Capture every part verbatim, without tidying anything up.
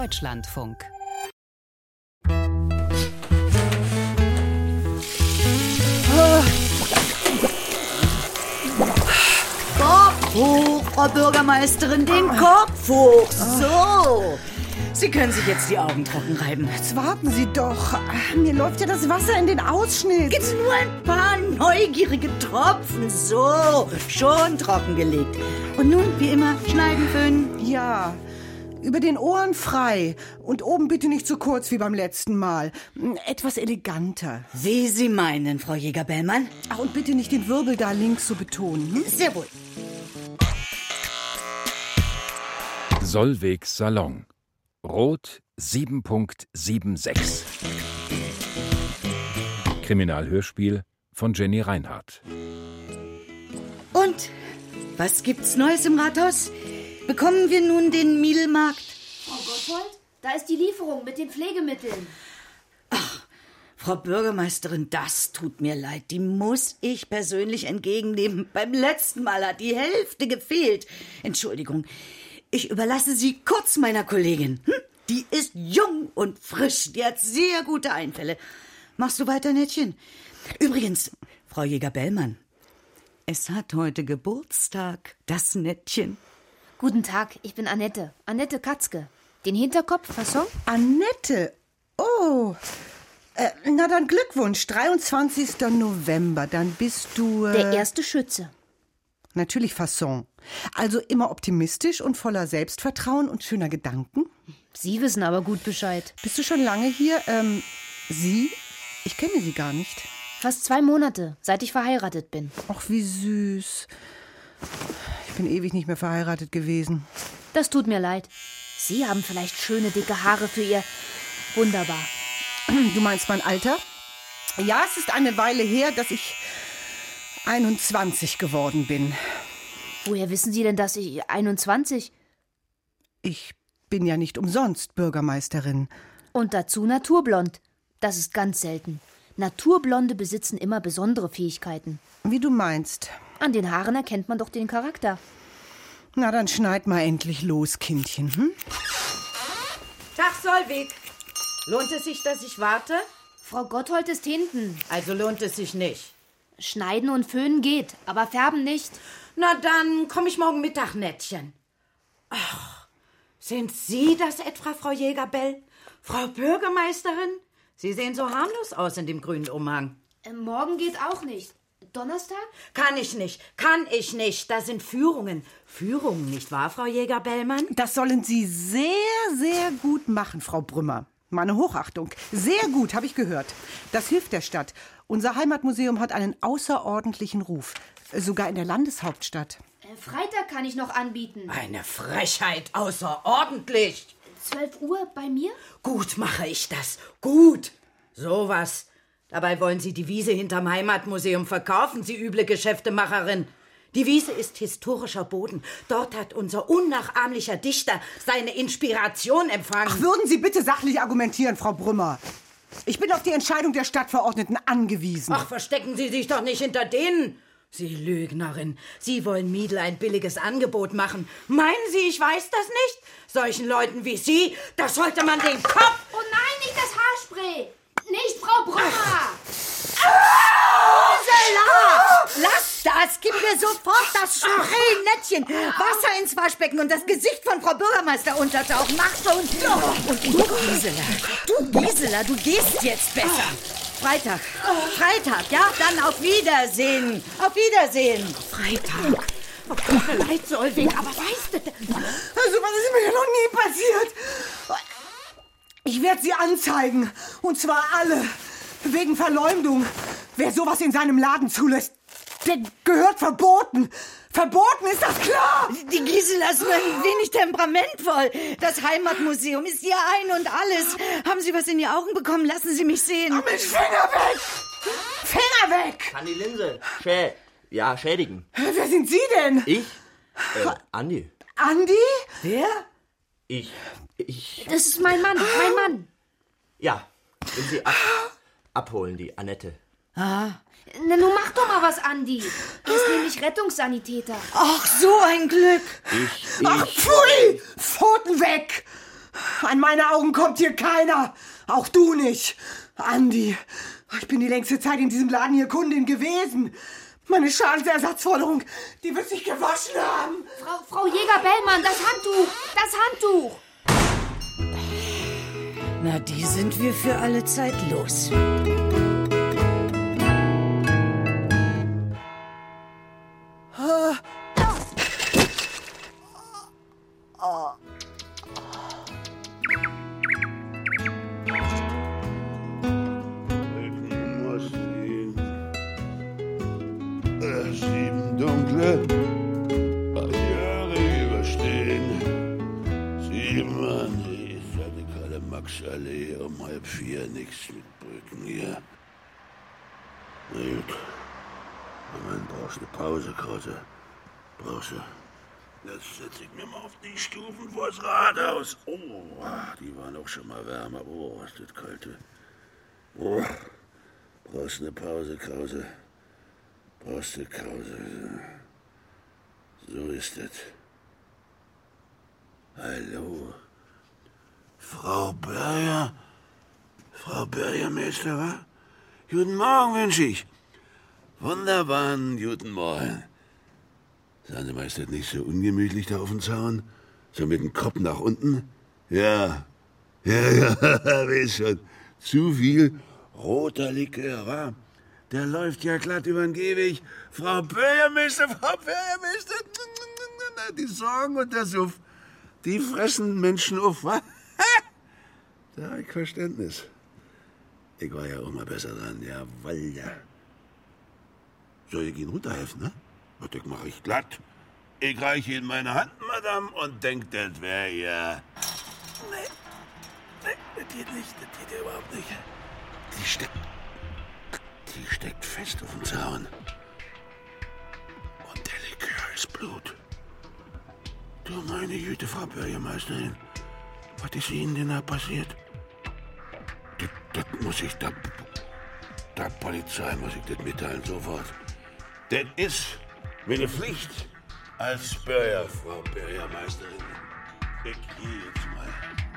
Deutschlandfunk. Kopf hoch, Frau Bürgermeisterin, den Kopf hoch. So. Sie können sich jetzt die Augen trocken reiben. Jetzt warten Sie doch. Mir läuft ja das Wasser in den Ausschnitt. Gibt's nur ein paar neugierige Tropfen. So, schon trockengelegt. Und nun, wie immer, schneiden, föhnen. Ja, über den Ohren frei. Und oben bitte nicht so kurz wie beim letzten Mal. Etwas eleganter. Wie Sie meinen, Frau Jäger-Bellmann. Ach, und bitte nicht den Wirbel da links so betonen. Hm? Sehr wohl. Solveig Salon. Rot sieben Punkt sechsundsiebzig. Kriminalhörspiel von Jenny Reinhardt. Und, was gibt's Neues im Rathaus? Bekommen wir nun den Mielmarkt? Frau Gotthold, da ist die Lieferung mit den Pflegemitteln. Ach, Frau Bürgermeisterin, das tut mir leid. Die muss ich persönlich entgegennehmen. Beim letzten Mal hat die Hälfte gefehlt. Entschuldigung. Ich überlasse Sie kurz meiner Kollegin. Hm? Die ist jung und frisch. Die hat sehr gute Einfälle. Machst du weiter, Nettchen? Übrigens, Frau Jäger-Bellmann, es hat heute Geburtstag, das Nettchen. Guten Tag, ich bin Annette. Annette Katzke. Den Hinterkopf, Fasson? Annette? Oh. Äh, na dann Glückwunsch. dreiundzwanzigsten November. Dann bist du... Äh Der erste Schütze. Natürlich Fasson. Also immer optimistisch und voller Selbstvertrauen und schöner Gedanken. Sie wissen aber gut Bescheid. Bist du schon lange hier? Ähm, Sie? Ich kenne Sie gar nicht. Fast zwei Monate, seit ich verheiratet bin. Ach, wie süß. Ich bin ewig nicht mehr verheiratet gewesen. Das tut mir leid. Sie haben vielleicht schöne, dicke Haare für Ihr... Wunderbar. Du meinst mein Alter? Ja, es ist eine Weile her, dass ich einundzwanzig geworden bin. Woher wissen Sie denn, dass ich einundzwanzig? Ich bin ja nicht umsonst Bürgermeisterin. Und dazu naturblond. Das ist ganz selten. Naturblonde besitzen immer besondere Fähigkeiten. Wie du meinst. An den Haaren erkennt man doch den Charakter. Na, dann schneid mal endlich los, Kindchen. Hm? Tag, Solveig. Lohnt es sich, dass ich warte? Frau Gotthold ist hinten. Also lohnt es sich nicht. Schneiden und föhnen geht, aber färben nicht. Na dann komme ich morgen Mittag, Nettchen. Ach, sind Sie das etwa, Frau Jäger-Bell? Frau Bürgermeisterin? Sie sehen so harmlos aus in dem grünen Umhang. Äh, morgen geht auch nicht. Donnerstag? Kann ich nicht, kann ich nicht. Da sind Führungen. Führungen, nicht wahr, Frau Jäger-Bellmann? Das sollen Sie sehr, sehr gut machen, Frau Brümmer. Meine Hochachtung. Sehr gut, habe ich gehört. Das hilft der Stadt. Unser Heimatmuseum hat einen außerordentlichen Ruf. Sogar in der Landeshauptstadt. Äh, Freitag kann ich noch anbieten. Eine Frechheit, außerordentlich. zwölf Uhr bei mir? Gut mache ich das. Gut. Sowas. Dabei wollen Sie die Wiese hinterm Heimatmuseum verkaufen, Sie üble Geschäftemacherin. Die Wiese ist historischer Boden. Dort hat unser unnachahmlicher Dichter seine Inspiration empfangen. Ach, würden Sie bitte sachlich argumentieren, Frau Brümmer. Ich bin auf die Entscheidung der Stadtverordneten angewiesen. Ach, verstecken Sie sich doch nicht hinter denen. Sie Lügnerin. Sie wollen Miedl ein billiges Angebot machen. Meinen Sie, ich weiß das nicht? Solchen Leuten wie Sie, da sollte man den Kopf... Oh nein, nicht das Haarspray! Nicht Frau Brümmer! Ursula! Lass das! Gib mir sofort das Spray, Nettchen! Wasser ins Waschbecken und das Gesicht von Frau Bürgermeister untertauchen. Mach schon! Und du, Gisela, du, Gisela, du gehst jetzt besser. Freitag. Freitag, ja? Dann auf Wiedersehen. Auf Wiedersehen. Freitag. Oh, tut mir leid, Solveig, aber weißt du... Also, was ist mir ja noch nie passiert? Ich werde Sie anzeigen. Und zwar alle. Wegen Verleumdung. Wer sowas in seinem Laden zulässt, der gehört verboten. Verboten, ist das klar? Die Gisela ist nur ein wenig temperamentvoll. Das Heimatmuseum ist ihr Ein und Alles. Haben Sie was in die Augen bekommen? Lassen Sie mich sehen. Oh, Mensch, Finger weg! Finger weg! Kann die Linse. Schä... Ja, schädigen. Wer sind Sie denn? Ich? Äh, Andi. Andi? Wer? Ich... Ich... Das ist mein Mann, mein Mann. Ja, will Sie ab, abholen, die Annette. Ah. Na, nun mach doch mal was, Andi. Er ist nämlich Rettungssanitäter. Ach, so ein Glück. Ich... ich... Ach, pfui! Pfoten weg! An meine Augen kommt hier keiner. Auch du nicht. Andi, ich bin die längste Zeit in diesem Laden hier Kundin gewesen. Meine Schadensersatzforderung, die wird sich gewaschen haben. Frau, Frau Jäger-Bellmann, das Handtuch! Das Handtuch! Na, die sind wir für alle Zeit los. Sieben dunkle Jahre überstehen. Sieben Mann, die radikale Maxallee um halb vier, nix mit Brücken hier. Na gut. Moment, brauchst eine Pause, Krause. Brauchst du? Jetzt setz ich mir mal auf die Stufen vors Rathaus. Oh, die waren auch schon mal wärmer. Oh, was ist das Kalte. Oh, brauchst eine Pause, Krause. Brauchst du Krause. So ist es. Hallo. Frau Börger? Frau Bürgermeister, wa? Guten Morgen wünsche ich. Wunderbaren guten Morgen. Sagen Sie mal, ist das nicht so ungemütlich da auf dem Zaun? So mit dem Kopf nach unten? Ja. Ja, ja, weiß schon. Zu viel roter Likör, wa? Der läuft ja glatt über den Gehweg. Frau Bürgermeister, Frau Bürgermeister. Die Sorgen und der Suff, die fressen Menschen auf, wa? Da hab ich Verständnis. Ich war ja auch mal besser dran, jawohl, ja. Soll ich Ihnen runterhelfen, ne? Das mach ich glatt. Ich reiche Ihnen meine Hand, Madame, und denk, das wär ja... Nee, nee, das geht nicht, das geht überhaupt nicht. Die steckt... Die steckt fest auf dem Zaun. Und der Likör ist Blut. Du meine Güte, Frau Bürgermeisterin. Was ist Ihnen denn da passiert? Das, das muss ich der, der Polizei muss ich das mitteilen, sofort. Das ist meine Pflicht als Bürger, Frau Bürgermeisterin. Ich gehe jetzt mal.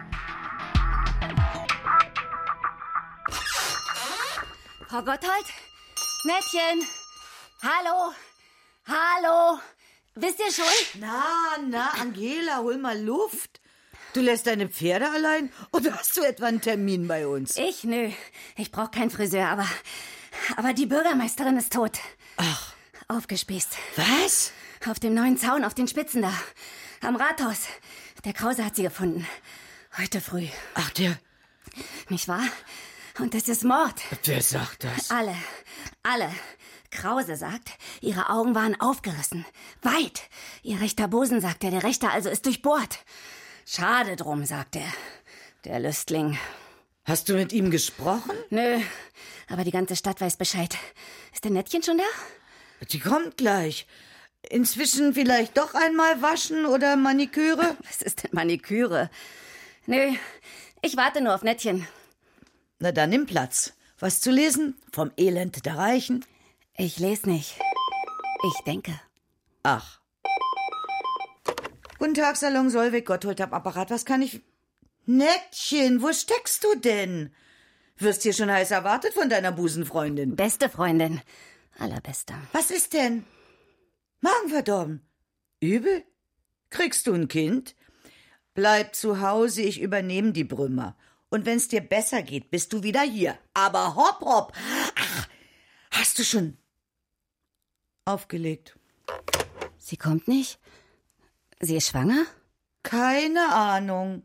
Frau Gotthold? Mädchen? Hallo? Hallo? Wisst ihr schon? Na, na, Angela, hol mal Luft. Du lässt deine Pferde allein? Oder hast du etwa einen Termin bei uns? Ich? Nö. Ich brauche keinen Friseur, aber... Aber die Bürgermeisterin ist tot. Ach. Aufgespießt. Was? Auf dem neuen Zaun, auf den Spitzen da. Am Rathaus. Der Krause hat sie gefunden. Heute früh. Ach, der... Nicht wahr? Und das ist Mord. Wer sagt das? Alle. Alle. Krause sagt, ihre Augen waren aufgerissen. Weit. Ihr rechter Busen, sagt er, der rechte also ist durchbohrt. Schade drum, sagt er. Der Lüstling. Hast du mit ihm gesprochen? Nö, aber die ganze Stadt weiß Bescheid. Ist der Nettchen schon da? Die kommt gleich. Inzwischen vielleicht doch einmal waschen oder Maniküre? Was ist denn Maniküre? Nö, ich warte nur auf Nettchen. Na dann nimm Platz. Was zu lesen? Vom Elend der Reichen? Ich lese nicht. Ich denke. Ach. Guten Tag, Salon Solveig, Gotthold am Apparat. Was kann ich... Nettchen, wo steckst du denn? Wirst hier schon heiß erwartet von deiner Busenfreundin. Beste Freundin. Allerbeste. Was ist denn? Magen verdorben. Übel? Kriegst du ein Kind? Bleib zu Hause, ich übernehme die Brümmer. Und wenn's dir besser geht, bist du wieder hier. Aber hopp, hopp. Ach, hast du schon aufgelegt? Sie kommt nicht? Sie ist schwanger? Keine Ahnung.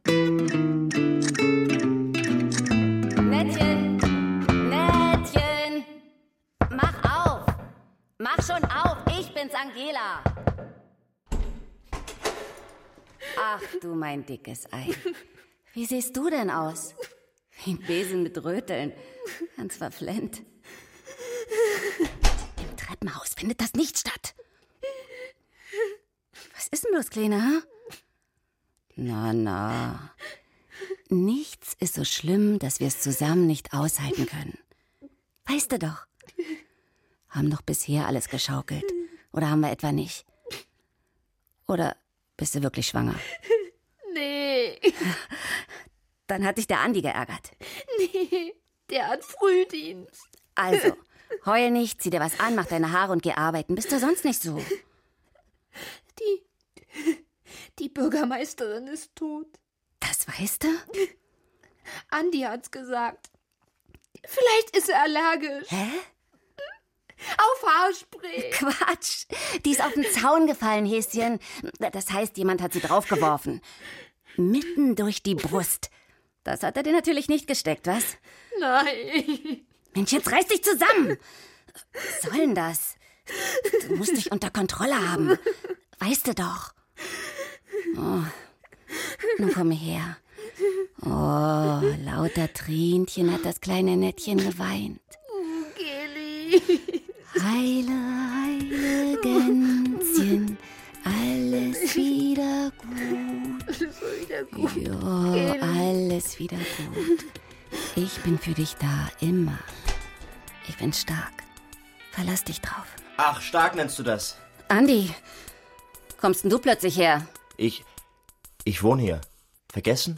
Nettchen! Nettchen! Mach auf! Mach schon auf! Ich bin's, Angela! Ach du mein dickes Ei. Wie siehst du denn aus? Wie ein Besen mit Röteln. Ganz verflennt. Im Treppenhaus findet das nicht statt. Was ist denn bloß, Kleine, ha? Na, na. Nichts ist so schlimm, dass wir es zusammen nicht aushalten können. Weißt du doch. Haben doch bisher alles geschaukelt. Oder haben wir etwa nicht? Oder bist du wirklich schwanger? Nee. Dann hat dich der Andi geärgert. Nee, der hat Frühdienst. Also, heul nicht, zieh dir was an, mach deine Haare und geh arbeiten. Bist du sonst nicht so? Die, die Bürgermeisterin ist tot. Das weißt du? Andi hat's gesagt. Vielleicht ist er allergisch. Hä? Auf Haarspray. Quatsch. Die ist auf den Zaun gefallen, Häschen. Das heißt, jemand hat sie draufgeworfen. Mitten durch die Brust. Das hat er dir natürlich nicht gesteckt, was? Nein. Mensch, jetzt reiß dich zusammen. Was soll denn das? Du musst dich unter Kontrolle haben. Weißt du doch. Oh. Nun komm her. Oh, lauter Tränchen hat das kleine Nettchen geweint. Geli. Heile, heile Gänschen, alles wieder gut. Alles wieder gut. Jo, alles wieder gut. Ich bin für dich da, immer. Ich bin stark. Verlass dich drauf. Ach, stark nennst du das? Andi, kommst denn du plötzlich her? Ich, ich wohne hier. Vergessen?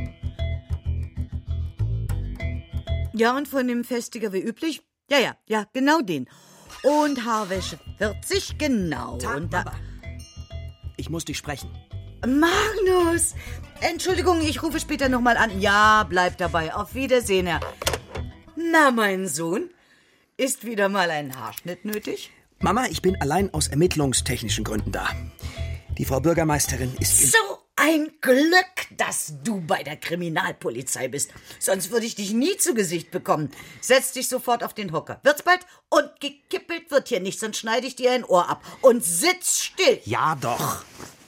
Ja, und von dem Festiger wie üblich? Ja, ja, ja, genau den. Und Haarwäsche vierzig, genau. Tag, und da Papa. Ich muss dich sprechen. Magnus! Entschuldigung, ich rufe später nochmal an. Ja, bleib dabei. Auf Wiedersehen, Herr. Na, mein Sohn, ist wieder mal ein Haarschnitt nötig? Mama, ich bin allein aus ermittlungstechnischen Gründen da. Die Frau Bürgermeisterin ist... in- So ein Glück, dass du bei der Kriminalpolizei bist. Sonst würde ich dich nie zu Gesicht bekommen. Setz dich sofort auf den Hocker. Wird's bald? Und gekippelt wird hier nicht, sonst schneide ich dir ein Ohr ab. Und sitz still. Ja, doch.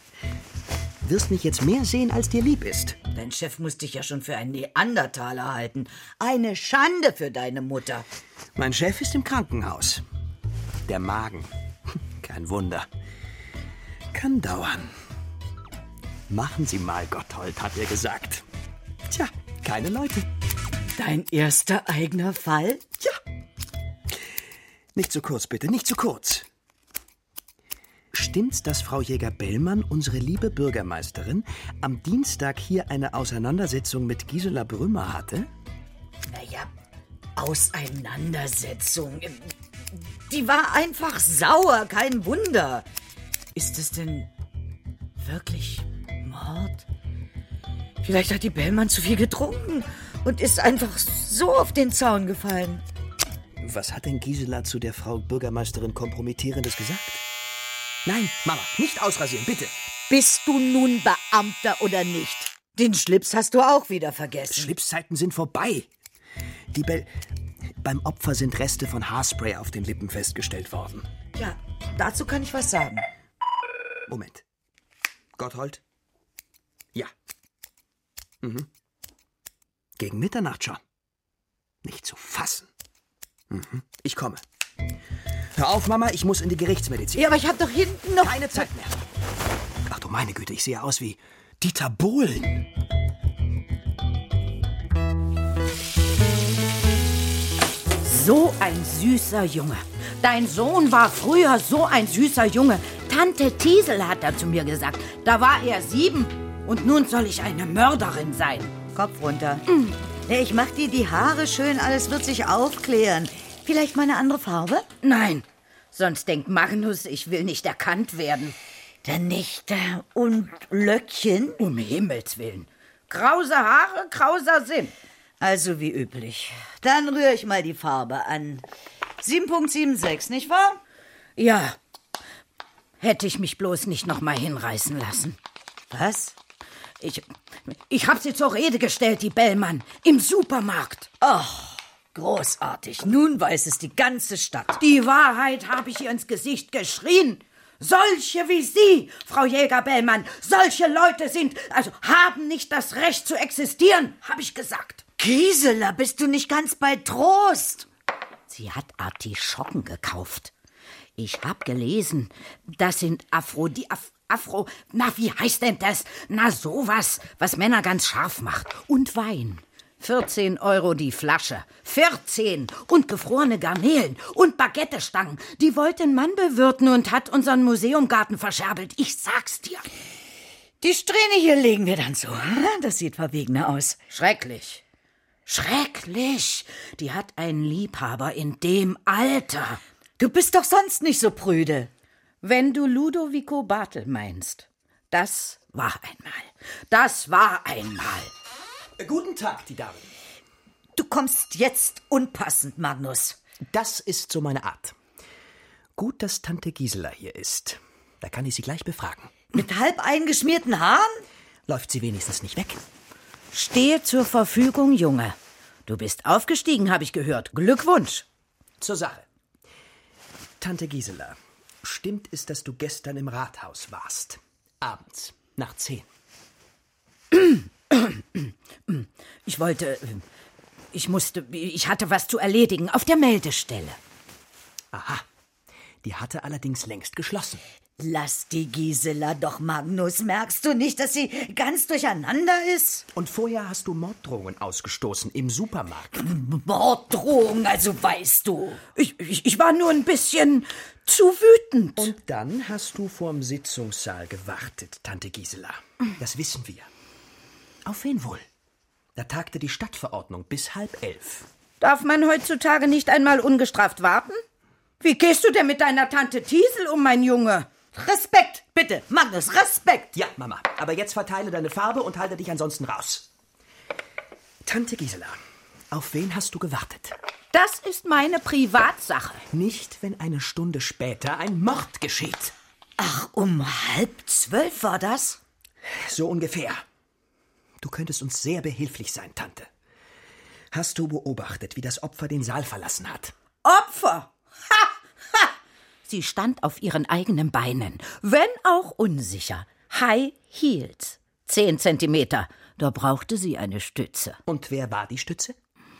Wirst mich jetzt mehr sehen, als dir lieb ist. Dein Chef muss dich ja schon für einen Neandertaler halten. Eine Schande für deine Mutter. Mein Chef ist im Krankenhaus. Der Magen. Kein Wunder. Kann dauern. Machen Sie mal, Gotthold, hat er gesagt. Tja, keine Leute. Dein erster eigener Fall? Ja. Nicht zu kurz, bitte, nicht zu kurz. Stimmt's, dass Frau Jäger-Bellmann, unsere liebe Bürgermeisterin, am Dienstag hier eine Auseinandersetzung mit Gisela Brümmer hatte? Naja, Auseinandersetzung. Die war einfach sauer, kein Wunder. Ist es denn wirklich Mord? Vielleicht hat die Bellmann zu viel getrunken und ist einfach so auf den Zaun gefallen. Was hat denn Gisela zu der Frau Bürgermeisterin Kompromittierendes gesagt? Nein, Mama, nicht ausrasieren, bitte. Bist du nun Beamter oder nicht? Den Schlips hast du auch wieder vergessen. Schlipszeiten sind vorbei. Die Bell... Beim Opfer sind Reste von Haarspray auf den Lippen festgestellt worden. Ja, dazu kann ich was sagen. Moment. Gotthold? Ja. Mhm. Gegen Mitternacht schon. Nicht zu fassen. Mhm. Ich komme. Hör auf, Mama, ich muss in die Gerichtsmedizin. Ja, aber ich hab doch hinten noch... Keine Zeit mehr. Ach du meine Güte, ich sehe aus wie Dieter Bohlen. So ein süßer Junge. Dein Sohn war früher so ein süßer Junge. Tante Tiesel hat da zu mir gesagt. Da war er sieben und nun soll ich eine Mörderin sein. Kopf runter. Mm. Ich mach dir die Haare schön, alles wird sich aufklären. Vielleicht mal eine andere Farbe? Nein, sonst denkt Magnus, ich will nicht erkannt werden. Der Nächte und Löckchen? Um Himmels Willen. Krause Haare, krauser Sinn. Also wie üblich. Dann rühre ich mal die Farbe an. sieben Komma sechsundsiebzig, nicht wahr? Ja. Hätte ich mich bloß nicht noch mal hinreißen lassen. Was? Ich, ich hab sie zur Rede gestellt, die Bellmann, im Supermarkt. Ach, großartig. Nun weiß es die ganze Stadt. Die Wahrheit habe ich ihr ins Gesicht geschrien. Solche wie Sie, Frau Jäger-Bellmann, solche Leute sind, also haben nicht das Recht zu existieren, habe ich gesagt. Gisela, bist du nicht ganz bei Trost? Sie hat Artischocken gekauft. Ich hab gelesen, das sind Aphrodie... Af Afro... Na, wie heißt denn das? Na, sowas, was Männer ganz scharf macht. Und Wein. vierzehn Euro die Flasche. vierzehn! Und gefrorene Garnelen. Und Baguettestangen. Die wollte ein Mann bewirten und hat unseren Museumgarten verscherbelt. Ich sag's dir. Die Strähne hier legen wir dann so. Das sieht verwegener aus. Schrecklich. Schrecklich. Die hat einen Liebhaber in dem Alter. Du bist doch sonst nicht so prüde. Wenn du Ludovico Bartel meinst, das war einmal. Das war einmal. Äh, guten Tag, die Damen. Du kommst jetzt unpassend, Magnus. Das ist so meine Art. Gut, dass Tante Gisela hier ist. Da kann ich sie gleich befragen. Mit halb eingeschmierten Haaren? Läuft sie wenigstens nicht weg? Stehe zur Verfügung, Junge. Du bist aufgestiegen, habe ich gehört. Glückwunsch. Zur Sache. Tante Gisela, stimmt es, dass du gestern im Rathaus warst? Abends, nach zehn. Ich wollte... Ich musste... Ich hatte was zu erledigen auf der Meldestelle. Aha. Die hatte allerdings längst geschlossen. Lass die Gisela doch, Magnus. Merkst du nicht, dass sie ganz durcheinander ist? Und vorher hast du Morddrohungen ausgestoßen im Supermarkt. Morddrohungen, also weißt du. Ich, ich, ich war nur ein bisschen zu wütend. Und dann hast du vorm Sitzungssaal gewartet, Tante Gisela. Das wissen wir. Auf wen wohl? Da tagte die Stadtverordnung bis halb elf. Darf man heutzutage nicht einmal ungestraft warten? Wie gehst du denn mit deiner Tante Tiesel um, mein Junge? Respekt, bitte, Magnus, Respekt. Ja, Mama, aber jetzt verteile deine Farbe und halte dich ansonsten raus. Tante Gisela, auf wen hast du gewartet? Das ist meine Privatsache. Nicht, wenn eine Stunde später ein Mord geschieht. Ach, um halb zwölf war das? So ungefähr. Du könntest uns sehr behilflich sein, Tante. Hast du beobachtet, wie das Opfer den Saal verlassen hat? Opfer? Ha! Ha! Sie stand auf ihren eigenen Beinen, wenn auch unsicher. High Heels. Zehn Zentimeter. Da brauchte sie eine Stütze. Und wer war die Stütze?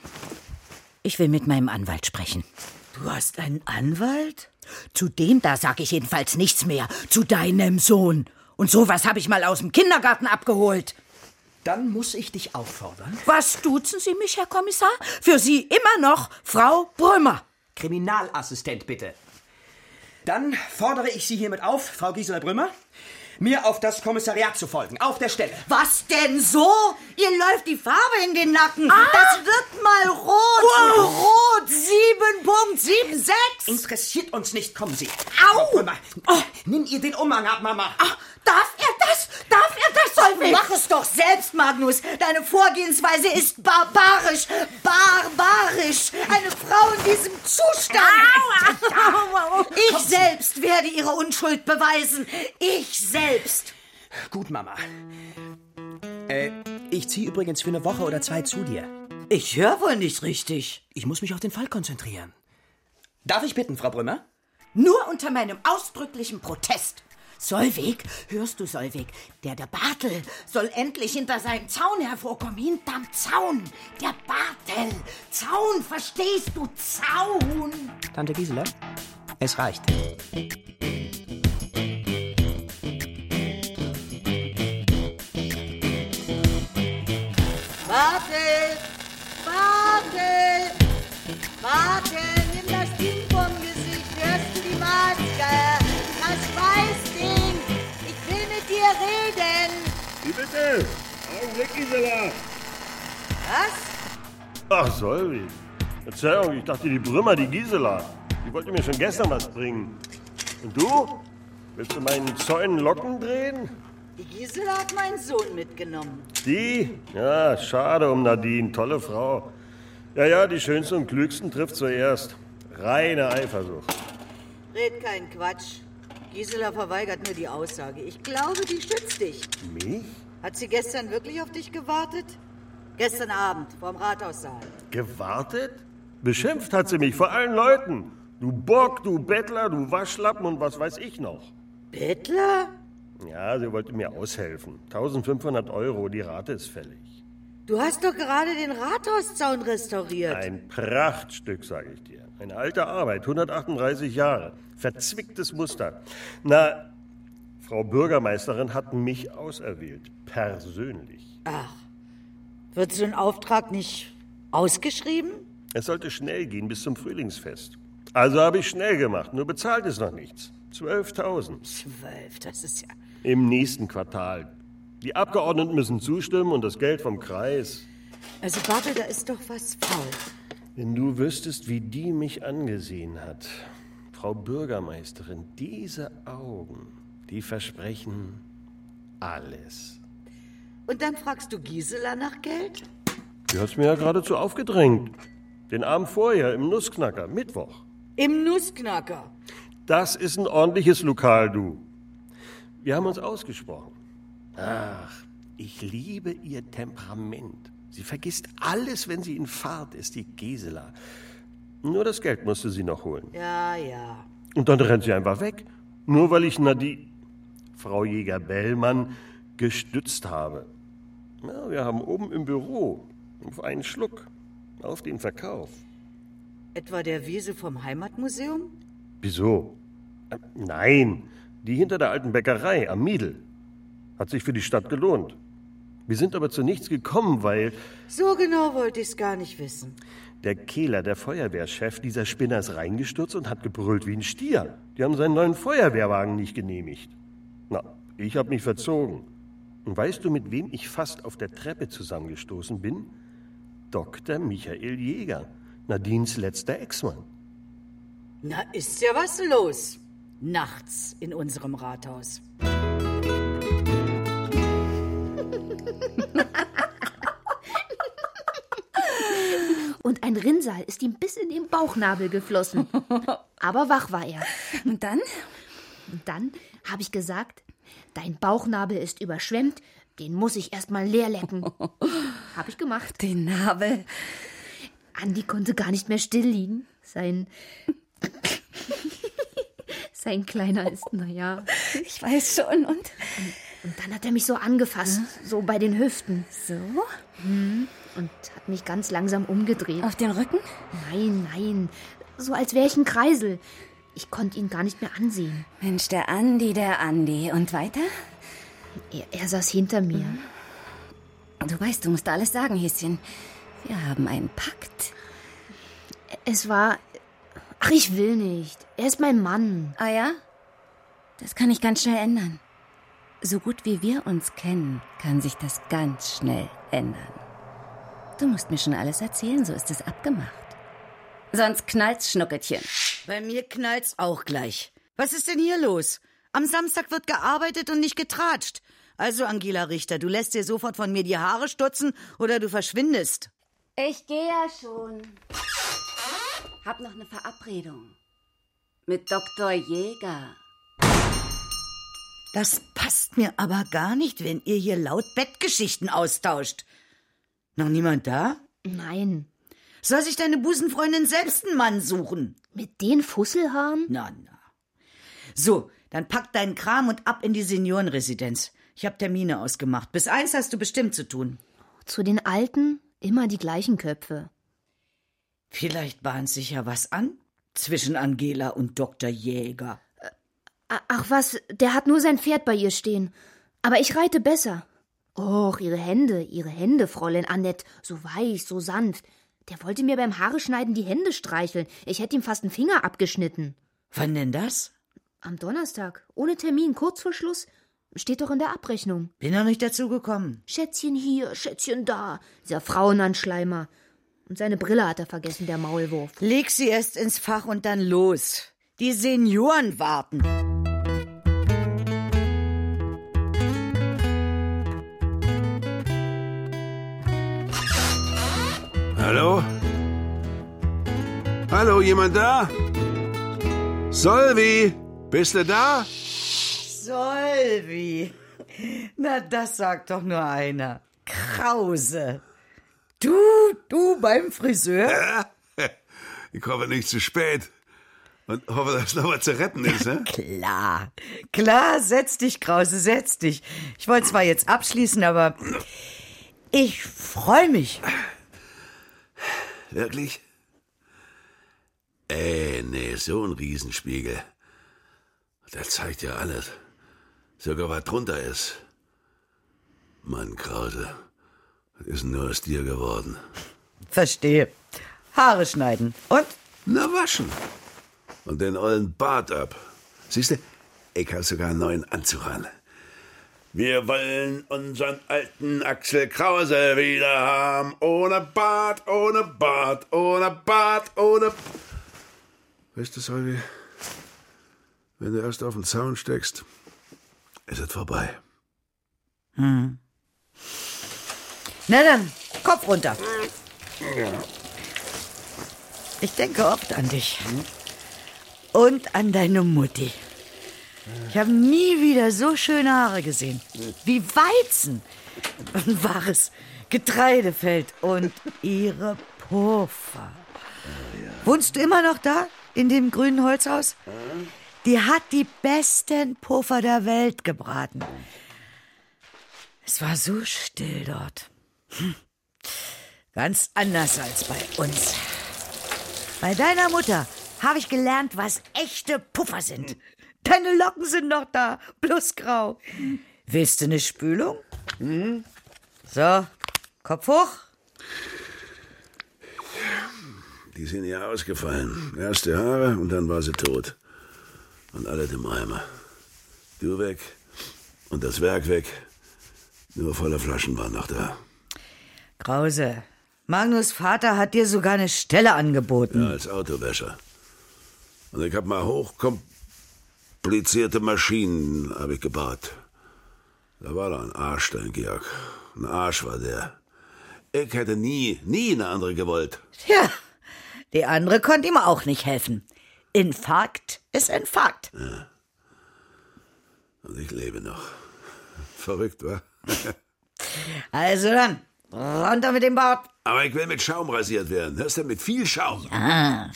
Ich will mit meinem Anwalt sprechen. Du hast einen Anwalt? Zu dem da sag ich jedenfalls nichts mehr. Zu deinem Sohn. Und sowas habe ich mal aus dem Kindergarten abgeholt. Dann muss ich dich auffordern. Was duzen Sie mich, Herr Kommissar? Für Sie immer noch Frau Brümmer. Kriminalassistent, bitte. Dann fordere ich Sie hiermit auf, Frau Gisela Brümmer, mir auf das Kommissariat zu folgen, auf der Stelle. Was denn so? Ihr läuft die Farbe in den Nacken. Ah. Das wird mal rot. Wow. Rot sieben Punkt sieben sechs. Interessiert uns nicht, kommen Sie. Au. Frau Brümmer, oh. Nimm ihr den Umhang ab, Mama. Ach, darf er das? Darf er das? Soll Mach es doch selbst, Magnus. Deine Vorgehensweise ist barbarisch. Barbarisch. Eine Frau in diesem Zustand. Au, au. Ich selbst werde ihre Unschuld beweisen. Ich selbst. Gut, Mama. Äh, ich ziehe übrigens für eine Woche oder zwei zu dir. Ich höre wohl nicht richtig. Ich muss mich auf den Fall konzentrieren. Darf ich bitten, Frau Brümmer? Nur unter meinem ausdrücklichen Protest. Solveig, hörst du, Solveig? Der der Bartel soll endlich hinter seinem Zaun hervorkommen. Hinterm Zaun. Der Bartel. Zaun, verstehst du? Zaun. Tante Gisela, es reicht. Bartel! Bartel! Bartel, nimm das Ding vom Gesicht. Hörst du die Maske? Das Weißding. Ich will mit dir reden. Wie bitte? Augenblick, Gisela. Was? Ach, Solveig. Verzeihung, ich dachte, die Brümmer, die Gisela. Die wollte mir schon gestern was bringen. Und du? Willst du meinen Zäunen Locken drehen? Die Gisela hat meinen Sohn mitgenommen. Die? Ja, schade um Nadine. Tolle Frau. Ja, ja, die Schönsten und Klügsten trifft zuerst. Reine Eifersucht. Red keinen Quatsch. Gisela verweigert nur die Aussage. Ich glaube, die stützt dich. Mich? Hat sie gestern wirklich auf dich gewartet? Gestern Abend, vorm Rathaussaal. Gewartet? Beschimpft hat sie mich vor allen Leuten. Du Bock, du Bettler, du Waschlappen und was weiß ich noch. Bettler? Ja, sie wollte mir aushelfen. eintausendfünfhundert Euro, die Rate ist fällig. Du hast doch gerade den Rathauszaun restauriert. Ein Prachtstück, sage ich dir. Eine alte Arbeit, hundertachtunddreißig Jahre. Verzwicktes Muster. Na, Frau Bürgermeisterin hat mich auserwählt. Persönlich. Ach, wird so ein Auftrag nicht ausgeschrieben? Es sollte schnell gehen bis zum Frühlingsfest. Also habe ich schnell gemacht, nur bezahlt ist noch nichts. zwölftausend. Zwölf, das ist ja... Im nächsten Quartal. Die Abgeordneten müssen zustimmen und das Geld vom Kreis. Also Bartel, da ist doch was faul. Wenn du wüsstest, wie die mich angesehen hat. Frau Bürgermeisterin, diese Augen, die versprechen alles. Und dann fragst du Gisela nach Geld? Die hat's mir ja geradezu aufgedrängt. Den Abend vorher im Nussknacker, Mittwoch. Im Nussknacker? Das ist ein ordentliches Lokal, du. Wir haben uns ausgesprochen. Ach, ich liebe ihr Temperament. Sie vergisst alles, wenn sie in Fahrt ist, die Gisela. Nur das Geld musste sie noch holen. Ja, ja. Und dann rennt sie einfach weg. Nur weil ich Nadine, Frau Jäger-Bellmann, gestützt habe. Ja, wir haben oben im Büro auf einen Schluck, auf den Verkauf. Etwa der Wiese vom Heimatmuseum? Wieso? Äh, nein, die hinter der alten Bäckerei am Miedl. Hat sich für die Stadt gelohnt. Wir sind aber zu nichts gekommen, weil... So genau wollte ich's gar nicht wissen. Der Kehler, der Feuerwehrchef dieser Spinner, ist reingestürzt und hat gebrüllt wie ein Stier. Die haben seinen neuen Feuerwehrwagen nicht genehmigt. Na, ich habe mich verzogen. Und weißt du, mit wem ich fast auf der Treppe zusammengestoßen bin? Doktor Michael Jäger, Nadines letzter Ex-Mann. Na, ist ja was los. Nachts in unserem Rathaus. Und ein Rinnsal ist ihm bis in den Bauchnabel geflossen. Aber wach war er. Und dann? Und dann habe ich gesagt, dein Bauchnabel ist überschwemmt, den muss ich erst mal leer lecken. Habe ich gemacht. Den Nabel. Andi konnte gar nicht mehr still liegen. Sein... Sein Kleiner ist, naja... Ich weiß schon, und? Und dann hat er mich so angefasst, hm? so bei den Hüften. So? Hm. Und hat mich ganz langsam umgedreht. Auf den Rücken? Nein, nein. So als wäre ich ein Kreisel. Ich konnte ihn gar nicht mehr ansehen. Mensch, der Andi, der Andi. Und weiter? Er, er saß hinter mir. Mhm. Du weißt, du musst alles sagen, Häschen. Wir haben einen Pakt. Es war... Ach, ich will nicht. Er ist mein Mann. Ah ja? Das kann ich ganz schnell ändern. So gut wie wir uns kennen, kann sich das ganz schnell ändern. Du musst mir schon alles erzählen, so ist es abgemacht. Sonst knallt's, Schnuckelchen. Bei mir knallt's auch gleich. Was ist denn hier los? Am Samstag wird gearbeitet und nicht getratscht. Also, Angela Richter, du lässt dir sofort von mir die Haare stutzen oder du verschwindest. Ich gehe ja schon. Hab noch eine Verabredung. Mit Doktor Jäger. Das passt mir aber gar nicht, wenn ihr hier laut Bettgeschichten austauscht. Noch niemand da? Nein. Soll sich deine Busenfreundin selbst einen Mann suchen? Mit den Fusselhaaren? Na, na. So, dann pack deinen Kram und ab in die Seniorenresidenz. Ich hab Termine ausgemacht. Bis eins hast du bestimmt zu tun. Zu den Alten immer die gleichen Köpfe. Vielleicht bahnt sich ja was an zwischen Angela und Doktor Jäger. Ach was, der hat nur sein Pferd bei ihr stehen. Aber ich reite besser. Och, ihre Hände, ihre Hände, Fräulein Annette, so weich, so sanft. Der wollte mir beim Haareschneiden die Hände streicheln. Ich hätte ihm fast einen Finger abgeschnitten. Wann denn das? Am Donnerstag, ohne Termin, kurz vor Schluss. Steht doch in der Abrechnung. Bin noch nicht dazu gekommen. Schätzchen hier, Schätzchen da, dieser Frauenanschleimer. Und seine Brille hat er vergessen, der Maulwurf. Leg sie erst ins Fach und dann los. Die Senioren warten. Hallo? Hallo, jemand da? Solvi, bist du da? Solvi. Na, das sagt doch nur einer. Krause. Du, du beim Friseur? Ja, ich hoffe nicht zu spät. Und hoffe, dass noch was zu retten ist, ne? Klar, klar, setz dich, Krause, setz dich. Ich wollte zwar jetzt abschließen, aber ich freue mich. Wirklich? Ey, nee, so ein Riesenspiegel. Der zeigt ja alles. Sogar was drunter ist. Mann, Krause, was ist denn nur aus dir geworden? Verstehe. Haare schneiden. Und? Na, waschen. Und den ollen Bart ab. Siehst du, ich hab sogar einen neuen Anzug an. Wir wollen unseren alten Axel Krause wieder haben. Ohne Bart, ohne Bart, ohne Bart, ohne... Weißt du, Solvi, wenn du erst auf den Zaun steckst, ist es vorbei. Hm. Na dann, Kopf runter. Ja. Ich denke oft an dich. Und an deine Mutti. Ich habe nie wieder so schöne Haare gesehen. Wie Weizen. Ein wahres Getreidefeld. Und ihre Puffer. Wohnst du immer noch da? In dem grünen Holzhaus? Die hat die besten Puffer der Welt gebraten. Es war so still dort. Hm. Ganz anders als bei uns. Bei deiner Mutter habe ich gelernt, was echte Puffer sind. Deine Locken sind noch da, bloß grau. Willst du eine Spülung? Mhm. So, Kopf hoch. Die sind ihr ausgefallen. Erst die Haare und dann war sie tot. Und alles im Eimer. Du weg und das Werk weg. Nur volle Flaschen waren noch da. Krause, Magnus Vater hat dir sogar eine Stelle angeboten. Ja, als Autowäscher. Und ich hab mal hochkomplizierte Maschinen hab ich gebaut. Da war da ein Arsch, dein Georg. Ein Arsch war der. Ich hätte nie, nie eine andere gewollt. Ja, die andere konnte ihm auch nicht helfen. Infarkt ist Infarkt. Ja. Und ich lebe noch. Verrückt, wa? Also dann, runter mit dem Bart. Aber ich will mit Schaum rasiert werden. Hörst du, mit viel Schaum. Ja.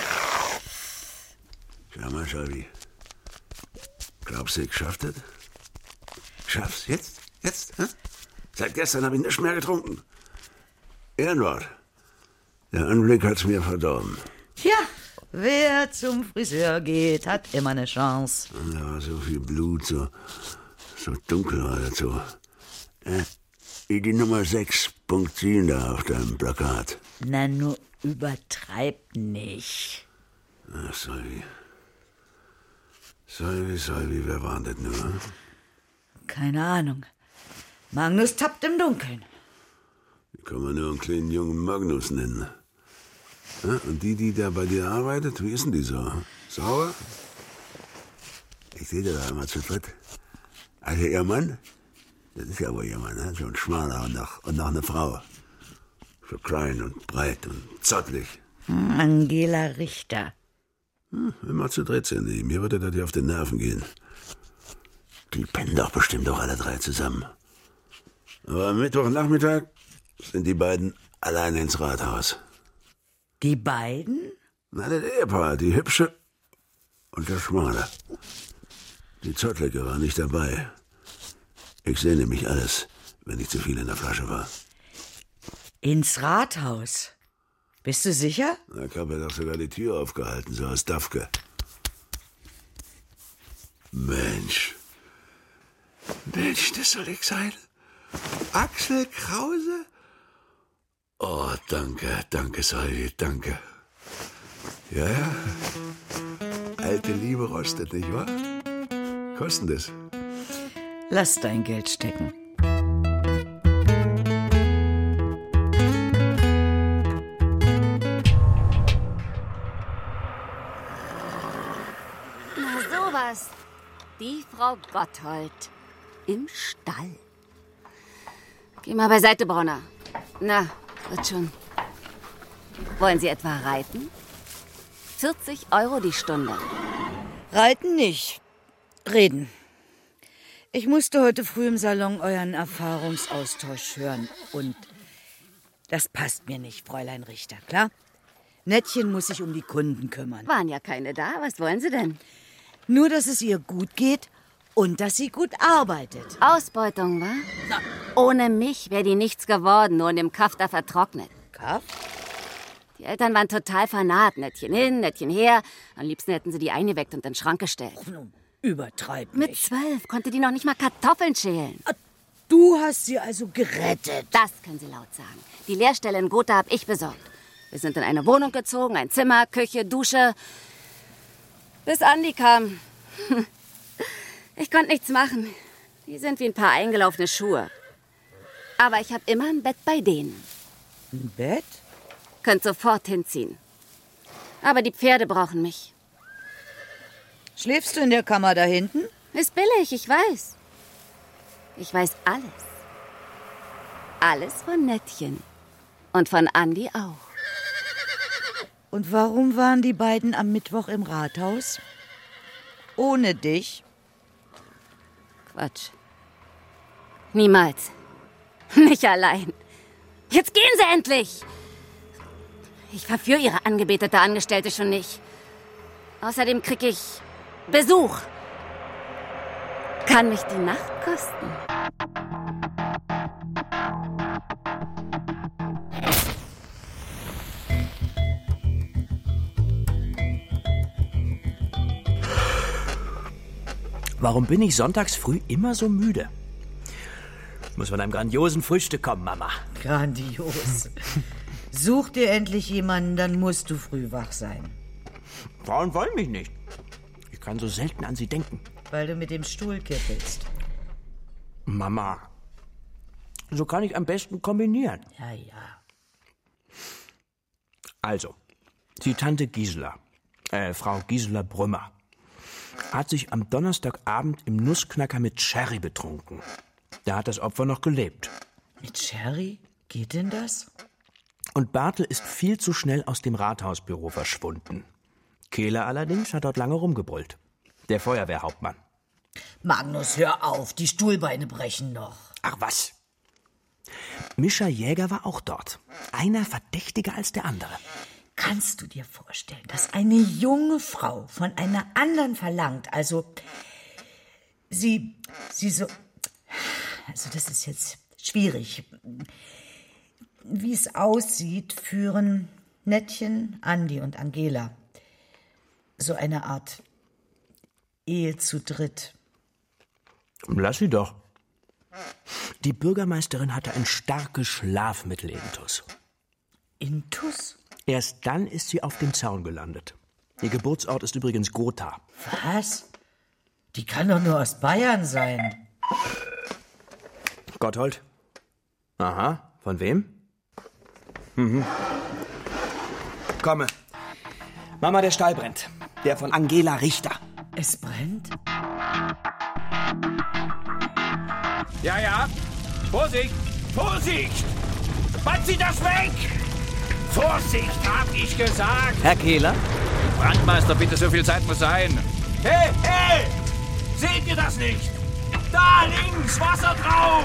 Schau mal, Schalvi. Glaubst du, ich schaff das? Schaff's? Jetzt? Jetzt? Hä? Seit gestern habe ich nichts mehr getrunken. Ehrenwort. Der Anblick hat's mir verdorben. Tja, wer zum Friseur geht, hat immer eine Chance. Und da war so viel Blut, so, so dunkel war das so. Äh, wie die Nummer sechs Punkt sieben da auf deinem Plakat. Na, nur übertreib nicht. Ach, Solvi. Solvi, Solvi, wer war das nur? Keine Ahnung. Magnus tappt im Dunkeln. Wie kann man nur einen kleinen jungen Magnus nennen? Ja, und die, die da bei dir arbeitet, wie ist denn die so? Sauer? Ich sehe da immer zu dritt. Also ihr Mann, das ist ja wohl ihr Mann, ne? So ein schmaler und noch, und noch eine Frau. So klein und breit und zottelig. Angela Richter. Hm, immer zu dritt sind die. Mir würde das ja auf den Nerven gehen. Die pennen doch bestimmt auch alle drei zusammen. Aber am Mittwochnachmittag sind die beiden alleine ins Rathaus. Die beiden? Na, das Ehepaar, die Hübsche und der Schmale. Die Zottlige war nicht dabei. Ich sehe nämlich alles, wenn ich zu viel in der Flasche war. Ins Rathaus? Bist du sicher? Da habe ja doch sogar die Tür aufgehalten, so aus Dafke. Mensch. Mensch, das soll ich sein? Axel Krause? Oh, danke, danke, Salvi, danke. Ja, ja. Alte Liebe rostet, nicht wahr? Kosten das? Lass dein Geld stecken. Na sowas. Die Frau Gotthold. Im Stall. Geh mal beiseite, Brauner. Na, wird schon. Wollen Sie etwa reiten? vierzig Euro die Stunde. Reiten nicht. Reden. Ich musste heute früh im Salon euren Erfahrungsaustausch hören. Und das passt mir nicht, Fräulein Richter, klar? Nettchen muss sich um die Kunden kümmern. Waren ja keine da. Was wollen Sie denn? Nur, dass es ihr gut geht und dass sie gut arbeitet. Ausbeutung, wa? Na. Ohne mich wäre die nichts geworden, nur in dem Kaff da vertrocknet. Kaff? Die Eltern waren total fanat. Nettchen hin, Nettchen her. Am liebsten hätten sie die eingeweckt und in den Schrank gestellt. Ach, nun, übertreib Mit nicht. zwölf konnte die noch nicht mal Kartoffeln schälen. Du hast sie also gerettet. Das können Sie laut sagen. Die Lehrstelle in Gotha habe ich besorgt. Wir sind in eine Wohnung gezogen, ein Zimmer, Küche, Dusche. Bis Andi kam. Ich konnte nichts machen. Die sind wie ein paar eingelaufene Schuhe. Aber ich habe immer ein Bett bei denen. Ein Bett? Könnt sofort hinziehen. Aber die Pferde brauchen mich. Schläfst du in der Kammer da hinten? Ist billig, ich weiß. Ich weiß alles. Alles von Nettchen. Und von Andi auch. Und warum waren die beiden am Mittwoch im Rathaus? Ohne dich? Quatsch. Niemals. Nicht allein. Jetzt gehen Sie endlich! Ich verführe Ihre angebetete Angestellte schon nicht. Außerdem krieg ich Besuch. Kann mich die Nacht kosten. Warum bin ich sonntags früh immer so müde? Muss von einem grandiosen Frühstück kommen, Mama. Grandios. Such dir endlich jemanden, dann musst du früh wach sein. Frauen wollen mich nicht. Ich kann so selten an sie denken. Weil du mit dem Stuhl kippelst. Mama, so kann ich am besten kombinieren. Ja, ja. Also, die Tante Gisela, äh, Frau Gisela Brümmer, hat sich am Donnerstagabend im Nussknacker mit Sherry betrunken. Da hat das Opfer noch gelebt. Mit Sherry? Geht denn das? Und Bartel ist viel zu schnell aus dem Rathausbüro verschwunden. Kehler allerdings hat dort lange rumgebrüllt. Der Feuerwehrhauptmann. Magnus, hör auf, die Stuhlbeine brechen noch. Ach was. Mischa Jäger war auch dort. Einer verdächtiger als der andere. Kannst du dir vorstellen, dass eine junge Frau von einer anderen verlangt, also sie, sie so, also das ist jetzt schwierig. Wie es aussieht, führen Nettchen, Andi und Angela so eine Art Ehe zu dritt. Lass sie doch. Die Bürgermeisterin hatte ein starkes Schlafmittel-Intus. Intus? Erst dann ist sie auf dem Zaun gelandet. Ihr Geburtsort ist übrigens Gotha. Was? Die kann doch nur aus Bayern sein. Gotthold? Aha, von wem? Mhm. Komme. Mama, der Stall brennt. Der von Angela Richter. Es brennt? Ja, ja. Vorsicht! Vorsicht! Wann Sie das weg! Vorsicht, hab ich gesagt! Herr Kehler? Brandmeister, bitte, so viel Zeit muss sein. Hey, hey! Seht ihr das nicht? Da links, Wasser drauf!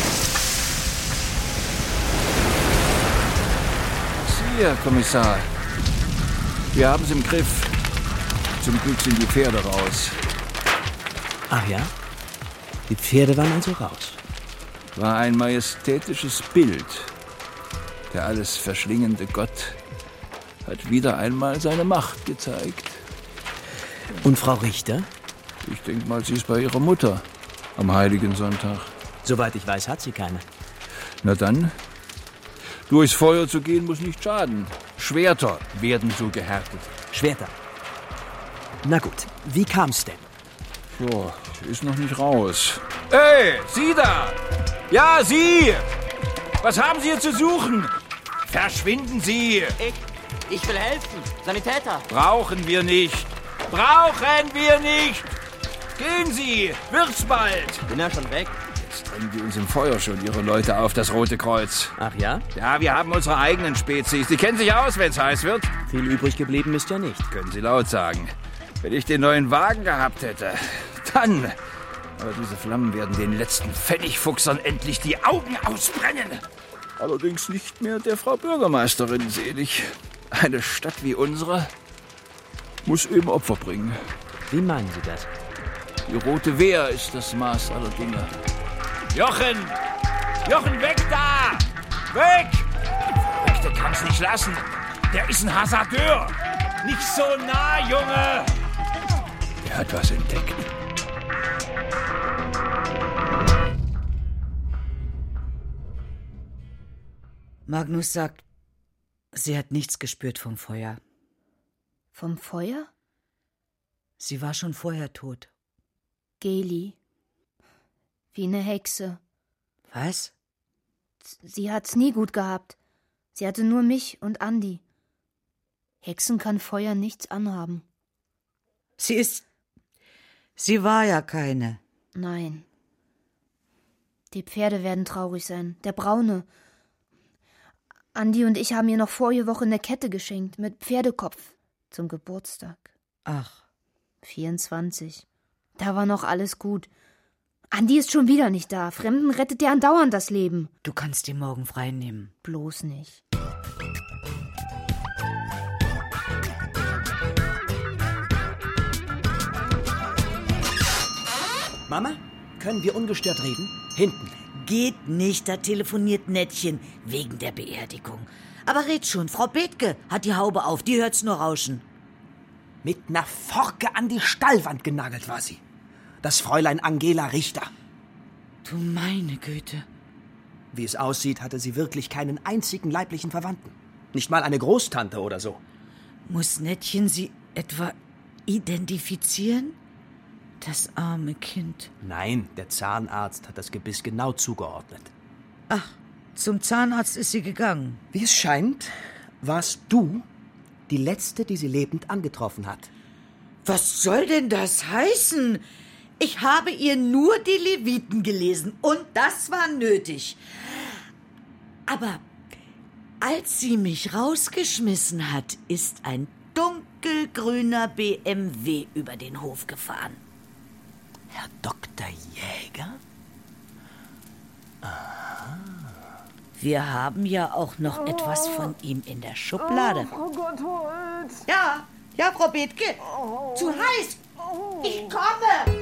Sie, Herr Kommissar. Wir haben es im Griff. Zum Glück sind die Pferde raus. Ach ja? Die Pferde waren also raus. War ein majestätisches Bild. Der alles verschlingende Gott hat wieder einmal seine Macht gezeigt. Und Frau Richter? Ich denke mal, sie ist bei ihrer Mutter am Heiligen Sonntag. Soweit ich weiß, hat sie keine. Na dann, durchs Feuer zu gehen muss nicht schaden. Schwerter werden so gehärtet. Schwerter? Na gut, wie kam's denn? So, ist noch nicht raus. Hey, Sie da! Ja, Sie! Was haben Sie hier zu suchen? Verschwinden Sie! Ich, ich will helfen. Sanitäter. Brauchen wir nicht! Brauchen wir nicht! Gehen Sie! Wird's bald! Bin ja schon weg. Jetzt drängen die uns im Feuer schon ihre Leute auf, das Rote Kreuz. Ach ja? Ja, wir haben unsere eigenen Spezies. Die kennen sich aus, wenn's heiß wird. Viel übrig geblieben ist ja nicht. Können Sie laut sagen. Wenn ich den neuen Wagen gehabt hätte, dann... Aber diese Flammen werden den letzten Pfennigfuchsern endlich die Augen ausbrennen. Allerdings nicht mehr der Frau Bürgermeisterin selig. Eine Stadt wie unsere muss eben Opfer bringen. Wie meinen Sie das? Die Rote Wehr ist das Maß aller Dinge. Jochen! Jochen, weg da! Weg! Der Verrückte kann's nicht lassen. Der ist ein Hasardeur. Nicht so nah, Junge! Er hat was entdeckt. Magnus sagt, sie hat nichts gespürt vom Feuer. Vom Feuer? Sie war schon vorher tot. Geli. Wie eine Hexe. Was? Sie hat's nie gut gehabt. Sie hatte nur mich und Andi. Hexen kann Feuer nichts anhaben. Sie ist... Sie war ja keine. Nein. Die Pferde werden traurig sein. Der Braune. Andi und ich haben ihr noch vorige Woche eine Kette geschenkt mit Pferdekopf zum Geburtstag. Ach. vierundzwanzig. Da war noch alles gut. Andi ist schon wieder nicht da. Fremden rettet der andauernd das Leben. Du kannst dir morgen frei nehmen. Bloß nicht. Mama, können wir ungestört reden? Hinten. Geht nicht, da telefoniert Nettchen wegen der Beerdigung. Aber red schon, Frau Bethke hat die Haube auf, die hört's nur rauschen. Mit ner Forke an die Stallwand genagelt war sie. Das Fräulein Angela Richter. Du meine Güte. Wie es aussieht, hatte sie wirklich keinen einzigen leiblichen Verwandten. Nicht mal eine Großtante oder so. Muss Nettchen sie etwa identifizieren? Das arme Kind. Nein, der Zahnarzt hat das Gebiss genau zugeordnet. Ach, zum Zahnarzt ist sie gegangen. Wie es scheint, warst du die Letzte, die sie lebend angetroffen hat. Was soll denn das heißen? Ich habe ihr nur die Leviten gelesen und das war nötig. Aber als sie mich rausgeschmissen hat, ist ein dunkelgrüner B M W über den Hof gefahren. Herr Doktor Jäger? Aha. Wir haben ja auch noch oh. etwas von ihm in der Schublade. Oh, Frau Gotthold! Ja, ja, Frau Bethke. Oh. Zu heiß. Oh. Ich komme.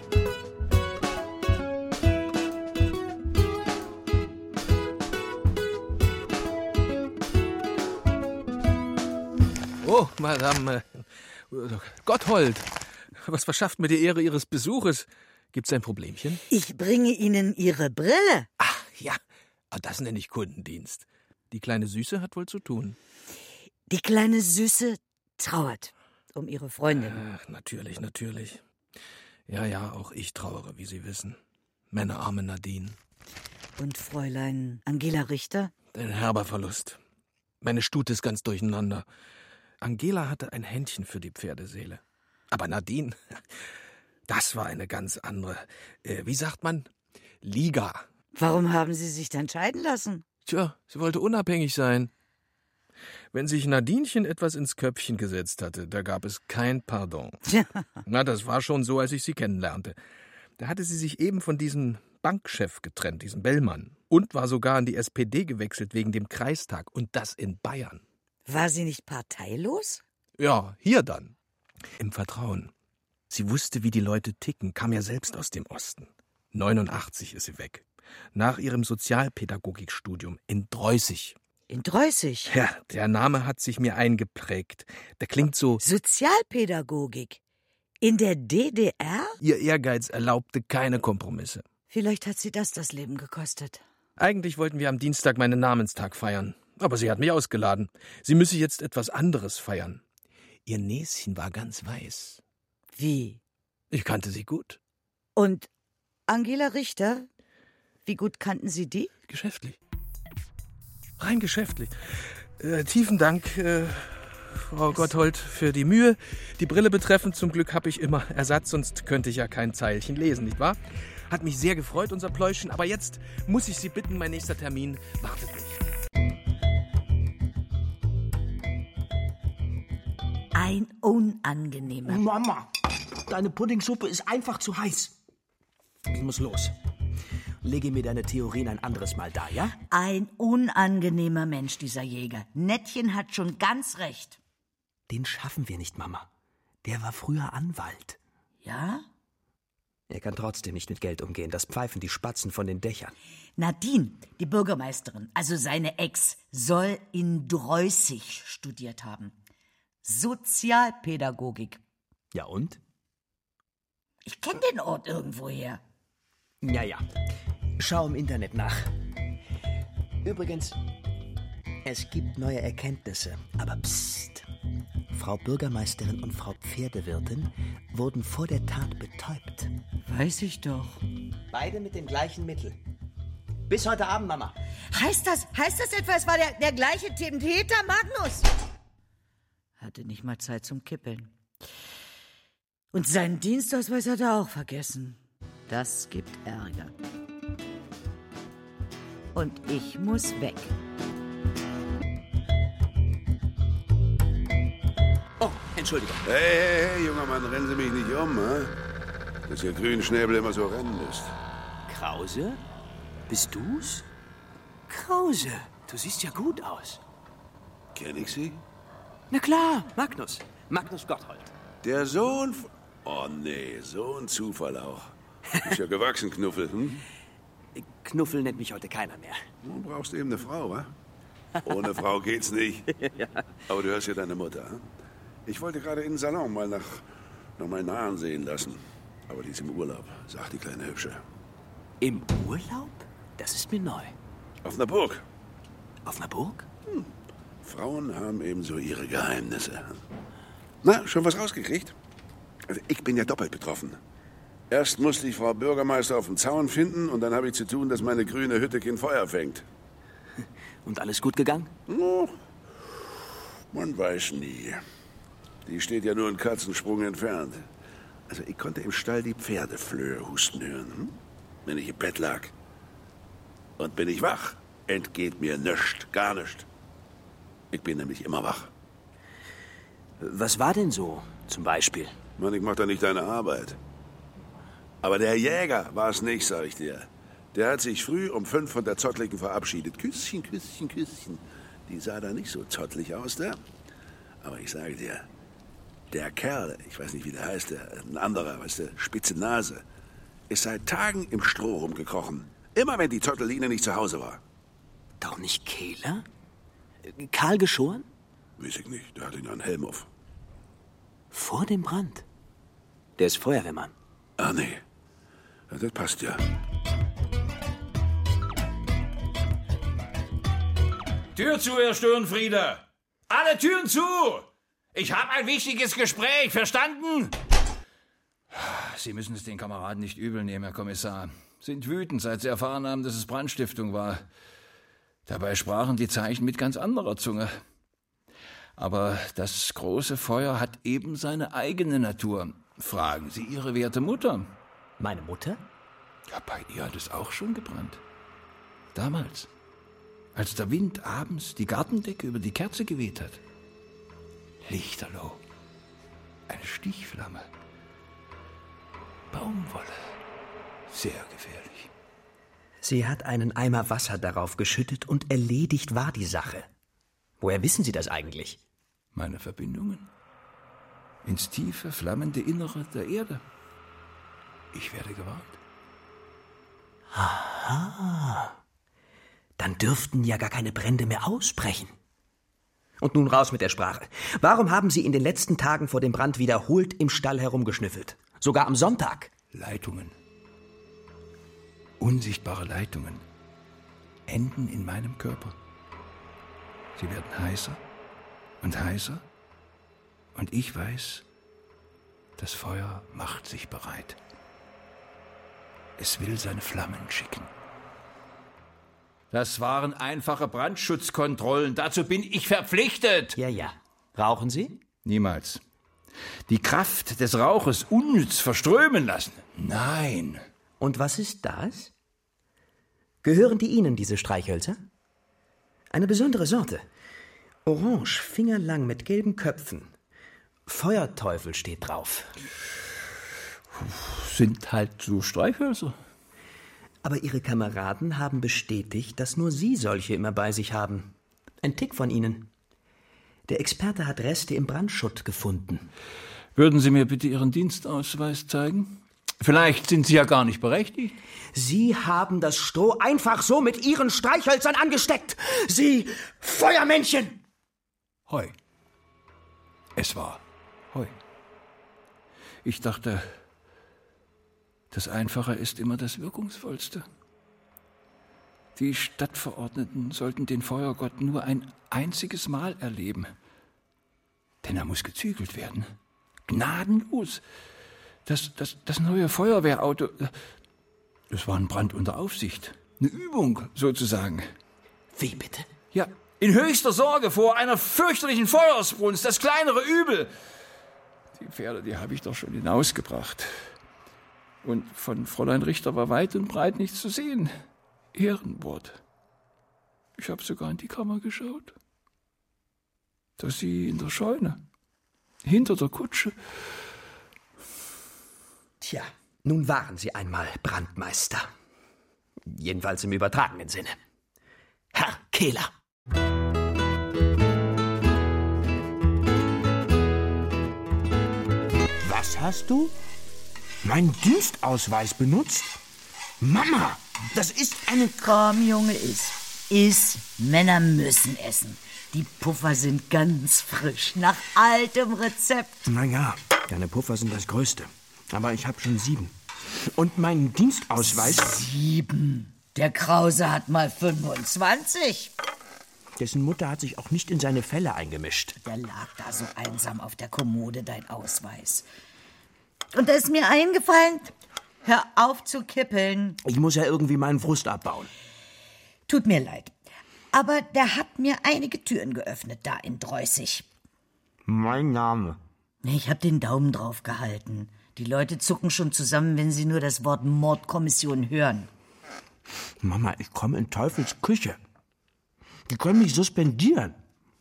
Oh, Madame äh, Gotthold, was verschafft mir die Ehre Ihres Besuches? Gibt's ein Problemchen? Ich bringe Ihnen Ihre Brille. Ach ja, das nenne ich Kundendienst. Die kleine Süße hat wohl zu tun. Die kleine Süße trauert um ihre Freundin. Ach, natürlich, natürlich. Ja, ja, auch ich trauere, wie Sie wissen. Meine arme Nadine. Und Fräulein Angela Richter? Ein herber Verlust. Meine Stute ist ganz durcheinander. Angela hatte ein Händchen für die Pferdeseele. Aber Nadine, das war eine ganz andere, äh, wie sagt man, Liga. Warum haben Sie sich dann scheiden lassen? Tja, sie wollte unabhängig sein. Wenn sich Nadinchen etwas ins Köpfchen gesetzt hatte, da gab es kein Pardon. Na, das war schon so, als ich sie kennenlernte. Da hatte sie sich eben von diesem Bankchef getrennt, diesem Bellmann. Und war sogar an die S P D gewechselt wegen dem Kreistag. Und das in Bayern. War sie nicht parteilos? Ja, hier dann. Im Vertrauen. Sie wusste, wie die Leute ticken, kam ja selbst aus dem Osten. neunundachtzig ist sie weg. Nach ihrem Sozialpädagogikstudium in Dreußig. In Dreußig? Ja, der Name hat sich mir eingeprägt. Der klingt so... Sozialpädagogik? In der D D R? Ihr Ehrgeiz erlaubte keine Kompromisse. Vielleicht hat sie das das Leben gekostet. Eigentlich wollten wir am Dienstag meinen Namenstag feiern. Aber sie hat mich ausgeladen. Sie müsse jetzt etwas anderes feiern. Ihr Näschen war ganz weiß. Wie? Ich kannte sie gut. Und Angela Richter? Wie gut kannten Sie die? Geschäftlich. Rein geschäftlich. Äh, tiefen Dank, äh, Frau Gotthold, für die Mühe. Die Brille betreffend, zum Glück habe ich immer Ersatz, sonst könnte ich ja kein Zeilchen lesen, nicht wahr? Hat mich sehr gefreut, unser Pläuschen, aber jetzt muss ich Sie bitten, mein nächster Termin wartet nicht. Ein unangenehmer... Mama, deine Puddingsuppe ist einfach zu heiß. Ich muss los. Lege mir deine Theorien ein anderes Mal da, ja? Ein unangenehmer Mensch, dieser Jäger. Nettchen hat schon ganz recht. Den schaffen wir nicht, Mama. Der war früher Anwalt. Ja? Er kann trotzdem nicht mit Geld umgehen. Das pfeifen die Spatzen von den Dächern. Nadine, die Bürgermeisterin, also seine Ex, soll in Dreußig studiert haben. Sozialpädagogik. Ja und? Ich kenne den Ort irgendwoher. Ja, ja. Schau im Internet nach. Übrigens, es gibt neue Erkenntnisse. Aber psst. Frau Bürgermeisterin und Frau Pferdewirtin wurden vor der Tat betäubt. Weiß ich doch. Beide mit dem gleichen Mittel. Bis heute Abend, Mama. Heißt das, heißt das etwa, es war der, der gleiche Täter, Magnus? Hatte nicht mal Zeit zum Kippeln. Und seinen Dienstausweis hat er auch vergessen. Das gibt Ärger. Und ich muss weg. Oh, Entschuldigung. Hey, hey, hey, junger Mann, rennen Sie mich nicht um, hä? Dass Ihr Grünschnäbel immer so rennen lässt. Krause? Bist du's? Krause, du siehst ja gut aus. Kenn ich Sie? Na klar, Magnus. Magnus Gotthold. Der Sohn... F- Oh nee, so ein Zufall auch. Ist ja gewachsen, Knuffel, hm? Knuffel nennt mich heute keiner mehr. Du brauchst eben eine Frau, wa? Ohne Frau geht's nicht. Ja. Aber du hörst ja deine Mutter, hm? Ich wollte gerade in den Salon mal nach, nach meinen Haaren sehen lassen. Aber die ist im Urlaub, sagt die kleine Hübsche. Im Urlaub? Das ist mir neu. Auf einer Burg. Auf einer Burg? Hm. Frauen haben eben so ihre Geheimnisse. Na, schon was rausgekriegt? Also ich bin ja doppelt betroffen. Erst musste ich Frau Bürgermeister auf dem Zaun finden und dann habe ich zu tun, dass meine grüne Hütte kein Feuer fängt. Und alles gut gegangen? Oh, man weiß nie. Die steht ja nur einen Katzensprung entfernt. Also ich konnte im Stall die Pferdeflöhe husten hören, hm? Wenn ich im Bett lag. Und bin ich wach, entgeht mir nichts, gar nichts. Ich bin nämlich immer wach. Was war denn so, zum Beispiel? Mann, ich mach da nicht deine Arbeit. Aber der Jäger war es nicht, sag ich dir. Der hat sich früh um fünf von der Zottligen verabschiedet. Küsschen, Küsschen, Küsschen. Die sah da nicht so zottlig aus, der. Aber ich sage dir, der Kerl, ich weiß nicht, wie der heißt, der, ein anderer, weißt du, spitze Nase, ist seit Tagen im Stroh rumgekrochen. Immer wenn die Zotteline nicht zu Hause war. Doch nicht Kehler? Karl geschoren? Weiß ich nicht, der hatte ihn einen Helm auf. Vor dem Brand? Der ist Feuerwehrmann. Ah, nee. Ja, das passt ja. Tür zu, Herr Störenfrieder! Alle Türen zu! Ich habe ein wichtiges Gespräch, verstanden? Sie müssen es den Kameraden nicht übel nehmen, Herr Kommissar. Sind wütend, seit sie erfahren haben, dass es Brandstiftung war. Dabei sprachen die Zeichen mit ganz anderer Zunge. Aber das große Feuer hat eben seine eigene Natur. Fragen Sie Ihre werte Mutter. Meine Mutter? Ja, bei ihr hat es auch schon gebrannt. Damals, als der Wind abends die Gartendecke über die Kerze geweht hat. Lichterloh. Eine Stichflamme. Baumwolle. Sehr gefährlich. Sie hat einen Eimer Wasser darauf geschüttet und erledigt war die Sache. Woher wissen Sie das eigentlich? Meine Verbindungen? Ins tiefe, flammende Innere der Erde. Ich werde gewarnt. Aha. Dann dürften ja gar keine Brände mehr ausbrechen. Und nun raus mit der Sprache. Warum haben Sie in den letzten Tagen vor dem Brand wiederholt im Stall herumgeschnüffelt? Sogar am Sonntag? Leitungen. Unsichtbare Leitungen. Enden in meinem Körper. Sie werden heißer und heißer. Und ich weiß, das Feuer macht sich bereit. Es will seine Flammen schicken. Das waren einfache Brandschutzkontrollen. Dazu bin ich verpflichtet. Ja, ja. Rauchen Sie? Niemals. Die Kraft des Rauches unnütz verströmen lassen. Nein. Und was ist das? Gehören die Ihnen, diese Streichhölzer? Eine besondere Sorte. Orange, fingerlang mit gelben Köpfen. Feuerteufel steht drauf. Sind halt so Streichhölzer. Aber Ihre Kameraden haben bestätigt, dass nur Sie solche immer bei sich haben. Ein Tick von Ihnen. Der Experte hat Reste im Brandschutt gefunden. Würden Sie mir bitte Ihren Dienstausweis zeigen? Vielleicht sind Sie ja gar nicht berechtigt. Sie haben das Stroh einfach so mit Ihren Streichhölzern angesteckt. Sie Feuermännchen! Heu. Es war Heu. Ich dachte, das Einfache ist immer das Wirkungsvollste. Die Stadtverordneten sollten den Feuergott nur ein einziges Mal erleben. Denn er muss gezügelt werden. Gnadenlos. Das, das, das neue Feuerwehrauto... Das war ein Brand unter Aufsicht. Eine Übung, sozusagen. Wie bitte? Ja, in höchster Sorge vor einer fürchterlichen Feuersbrunst, das kleinere Übel. Die Pferde, die habe ich doch schon hinausgebracht. Und von Fräulein Richter war weit und breit nichts zu sehen. Ehrenwort. Ich habe sogar in die Kammer geschaut. Da sie in der Scheune, hinter der Kutsche. Tja, nun waren Sie einmal Brandmeister. Jedenfalls im übertragenen Sinne. Herr Kehler. Was hast du? Mein Dienstausweis benutzt? Mama, das ist eine... Komm, Junge, iss. Iss. Männer müssen essen. Die Puffer sind ganz frisch, nach altem Rezept. Naja, deine Puffer sind das Größte. Aber ich habe schon sieben. Und meinen Dienstausweis... Sieben? Der Krause hat mal fünfundzwanzig. Dessen Mutter hat sich auch nicht in seine Fälle eingemischt. Der lag da so einsam auf der Kommode, dein Ausweis. Und da ist mir eingefallen, hör auf zu kippeln. Ich muss ja irgendwie meinen Frust abbauen. Tut mir leid. Aber der hat mir einige Türen geöffnet, da in Dreußig. Mein Name. Ich hab den Daumen drauf gehalten. Die Leute zucken schon zusammen, wenn sie nur das Wort Mordkommission hören. Mama, ich komme in Teufels Küche. Die können mich suspendieren.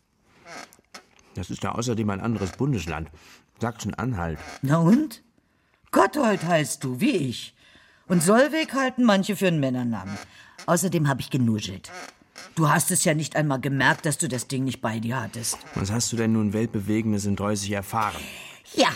Das ist ja außerdem ein anderes Bundesland. Sachsen-Anhalt. Na und? Gotthold heißt du, wie ich. Und Solveig halten manche für einen Männernamen. Außerdem habe ich genuschelt. Du hast es ja nicht einmal gemerkt, dass du das Ding nicht bei dir hattest. Was hast du denn nun Weltbewegendes in Dreußig erfahren? Ja.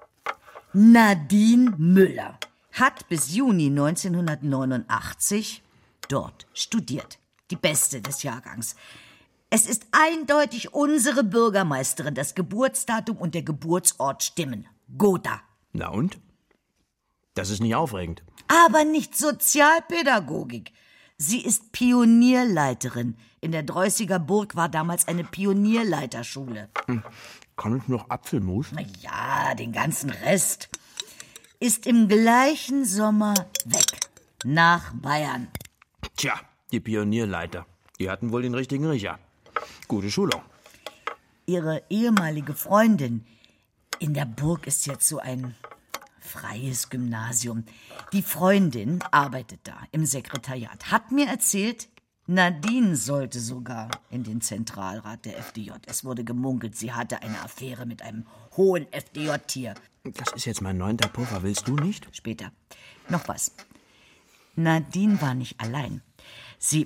Nadine Müller hat bis Juni neunzehnhundertneunundachtzig dort studiert. Die Beste des Jahrgangs. Es ist eindeutig unsere Bürgermeisterin. Das Geburtsdatum und der Geburtsort stimmen. Gotha. Na und? Das ist nicht aufregend. Aber nicht Sozialpädagogik. Sie ist Pionierleiterin. In der Dreußiger Burg war damals eine Pionierleiterschule. Hm. Kann ich noch Apfelmus? Na ja, den ganzen Rest. Ist im gleichen Sommer weg. Nach Bayern. Tja, die Pionierleiter. Die hatten wohl den richtigen Riecher. Gute Schulung. Ihre ehemalige Freundin. In der Burg ist jetzt so ein freies Gymnasium. Die Freundin arbeitet da im Sekretariat. Hat mir erzählt, Nadine sollte sogar in den Zentralrat der F D J. Es wurde gemunkelt, sie hatte eine Affäre mit einem hohen F D J-Tier. Das ist jetzt mein neunter Puffer, willst du nicht? Später. Noch was. Nadine war nicht allein. Sie...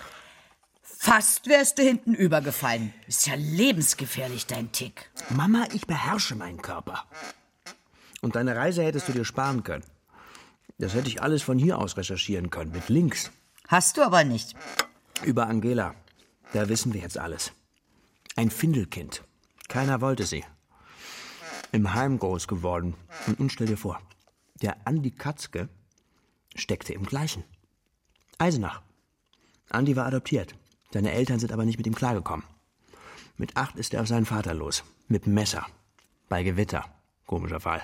Fast wärst du hinten übergefallen. Ist ja lebensgefährlich, dein Tick. Mama, ich beherrsche meinen Körper. Und deine Reise hättest du dir sparen können. Das hätte ich alles von hier aus recherchieren können, mit Links. Hast du aber nicht. Über Angela. Da wissen wir jetzt alles. Ein Findelkind. Keiner wollte sie. Im Heim groß geworden. Und nun stell dir vor, der Andi Katzke steckte im Gleichen. Eisenach. Andi war adoptiert. Seine Eltern sind aber nicht mit ihm klargekommen. Mit acht ist er auf seinen Vater los. Mit dem Messer. Bei Gewitter. Komischer Fall.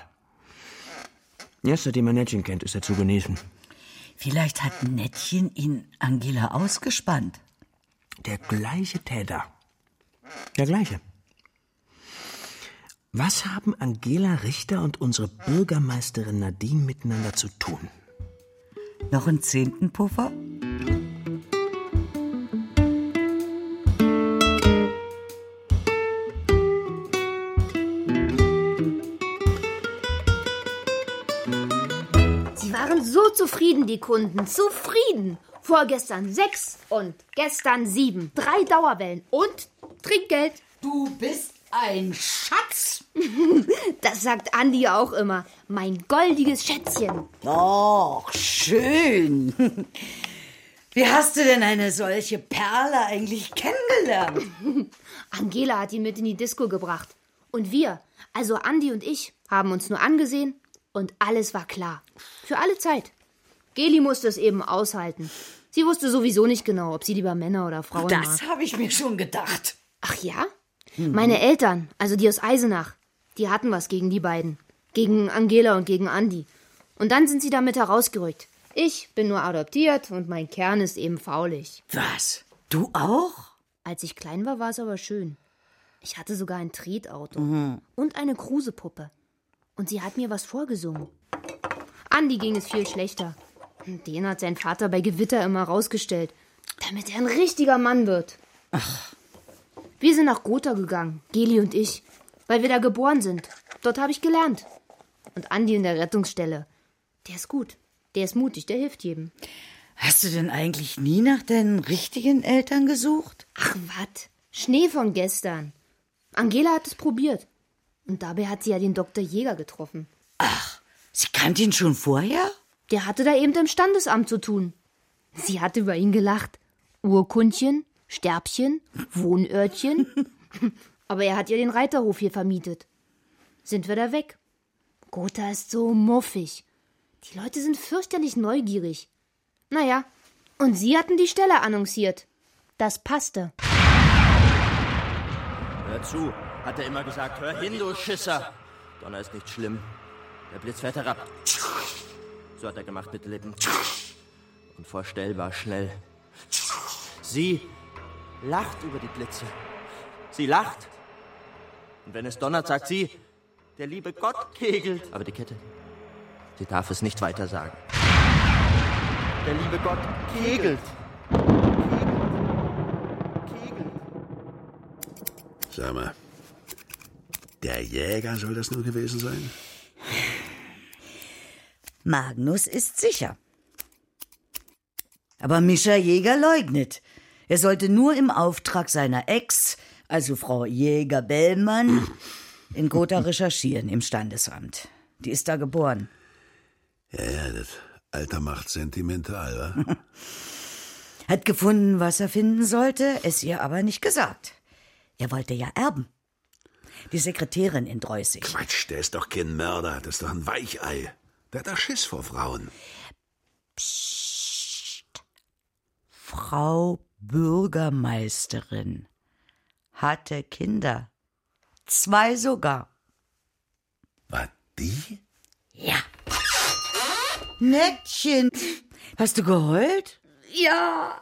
Jetzt, seitdem er Nettchen kennt, ist er zu genießen. Vielleicht hat Nettchen ihn Angela ausgespannt. Der gleiche Täter. Der gleiche. Was haben Angela Richter und unsere Bürgermeisterin Nadine miteinander zu tun? Noch einen zehnten Puffer? So zufrieden, die Kunden. Zufrieden. Vorgestern sechs und gestern sieben. Drei Dauerwellen und Trinkgeld. Du bist ein Schatz. Das sagt Andi auch immer. Mein goldiges Schätzchen. Och, schön. Wie hast du denn eine solche Perle eigentlich kennengelernt? Angela hat ihn mit in die Disco gebracht. Und wir, also Andi und ich, haben uns nur angesehen. Und alles war klar. Für alle Zeit. Geli musste es eben aushalten. Sie wusste sowieso nicht genau, ob sie lieber Männer oder Frauen mag. Das habe ich mir schon gedacht. Ach ja? Mhm. Meine Eltern, also die aus Eisenach, die hatten was gegen die beiden. Gegen Angela und gegen Andi. Und dann sind sie damit herausgerückt. Ich bin nur adoptiert und mein Kern ist eben faulig. Was? Du auch? Als ich klein war, war es aber schön. Ich hatte sogar ein Tretauto Mhm. und eine Krusepuppe. Und sie hat mir was vorgesungen. Andi ging es viel schlechter. Den hat sein Vater bei Gewitter immer rausgestellt, damit er ein richtiger Mann wird. Ach. Wir sind nach Gotha gegangen, Geli und ich, weil wir da geboren sind. Dort habe ich gelernt. Und Andi in der Rettungsstelle. Der ist gut. Der ist mutig, der hilft jedem. Hast du denn eigentlich nie nach deinen richtigen Eltern gesucht? Ach, wat? Schnee von gestern. Angela hat es probiert. Und dabei hat sie ja den Doktor Jäger getroffen. Ach, sie kannte ihn schon vorher? Der hatte da eben im Standesamt zu tun. Sie hatte über ihn gelacht. Urkundchen, Sterbchen, Wohnörtchen. Aber er hat ihr den Reiterhof hier vermietet. Sind wir da weg. Gotha ist so muffig. Die Leute sind fürchterlich neugierig. Naja, und sie hatten die Stelle annonciert. Das passte. Hör zu, hat er immer gesagt. Hör hin, du Schisser. Donner ist nicht schlimm. Der Blitz fährt herab. So hat er gemacht mit den Lippen. Unvorstellbar schnell. Sie lacht über die Blitze. Sie lacht. Und wenn es donnert, sagt sie, der liebe Gott kegelt. Aber die Kette, sie darf es nicht weiter sagen. Der liebe Gott kegelt. Sag mal, der Jäger soll das nur gewesen sein? Magnus ist sicher. Aber Mischa Jäger leugnet. Er sollte nur im Auftrag seiner Ex, also Frau Jäger-Bellmann, in Gotha recherchieren im Standesamt. Die ist da geboren. Ja, ja, das Alter macht sentimental, wa? Hat gefunden, was er finden sollte, es ihr aber nicht gesagt. Er wollte ja erben. Die Sekretärin in Dreußig. Quatsch, der ist doch kein Mörder, das ist doch ein Weichei. Der hat doch Schiss vor Frauen. Psst. Frau Bürgermeisterin hatte Kinder. Zwei sogar. War die? Ja. Nettchen. Hast du geheult? Ja.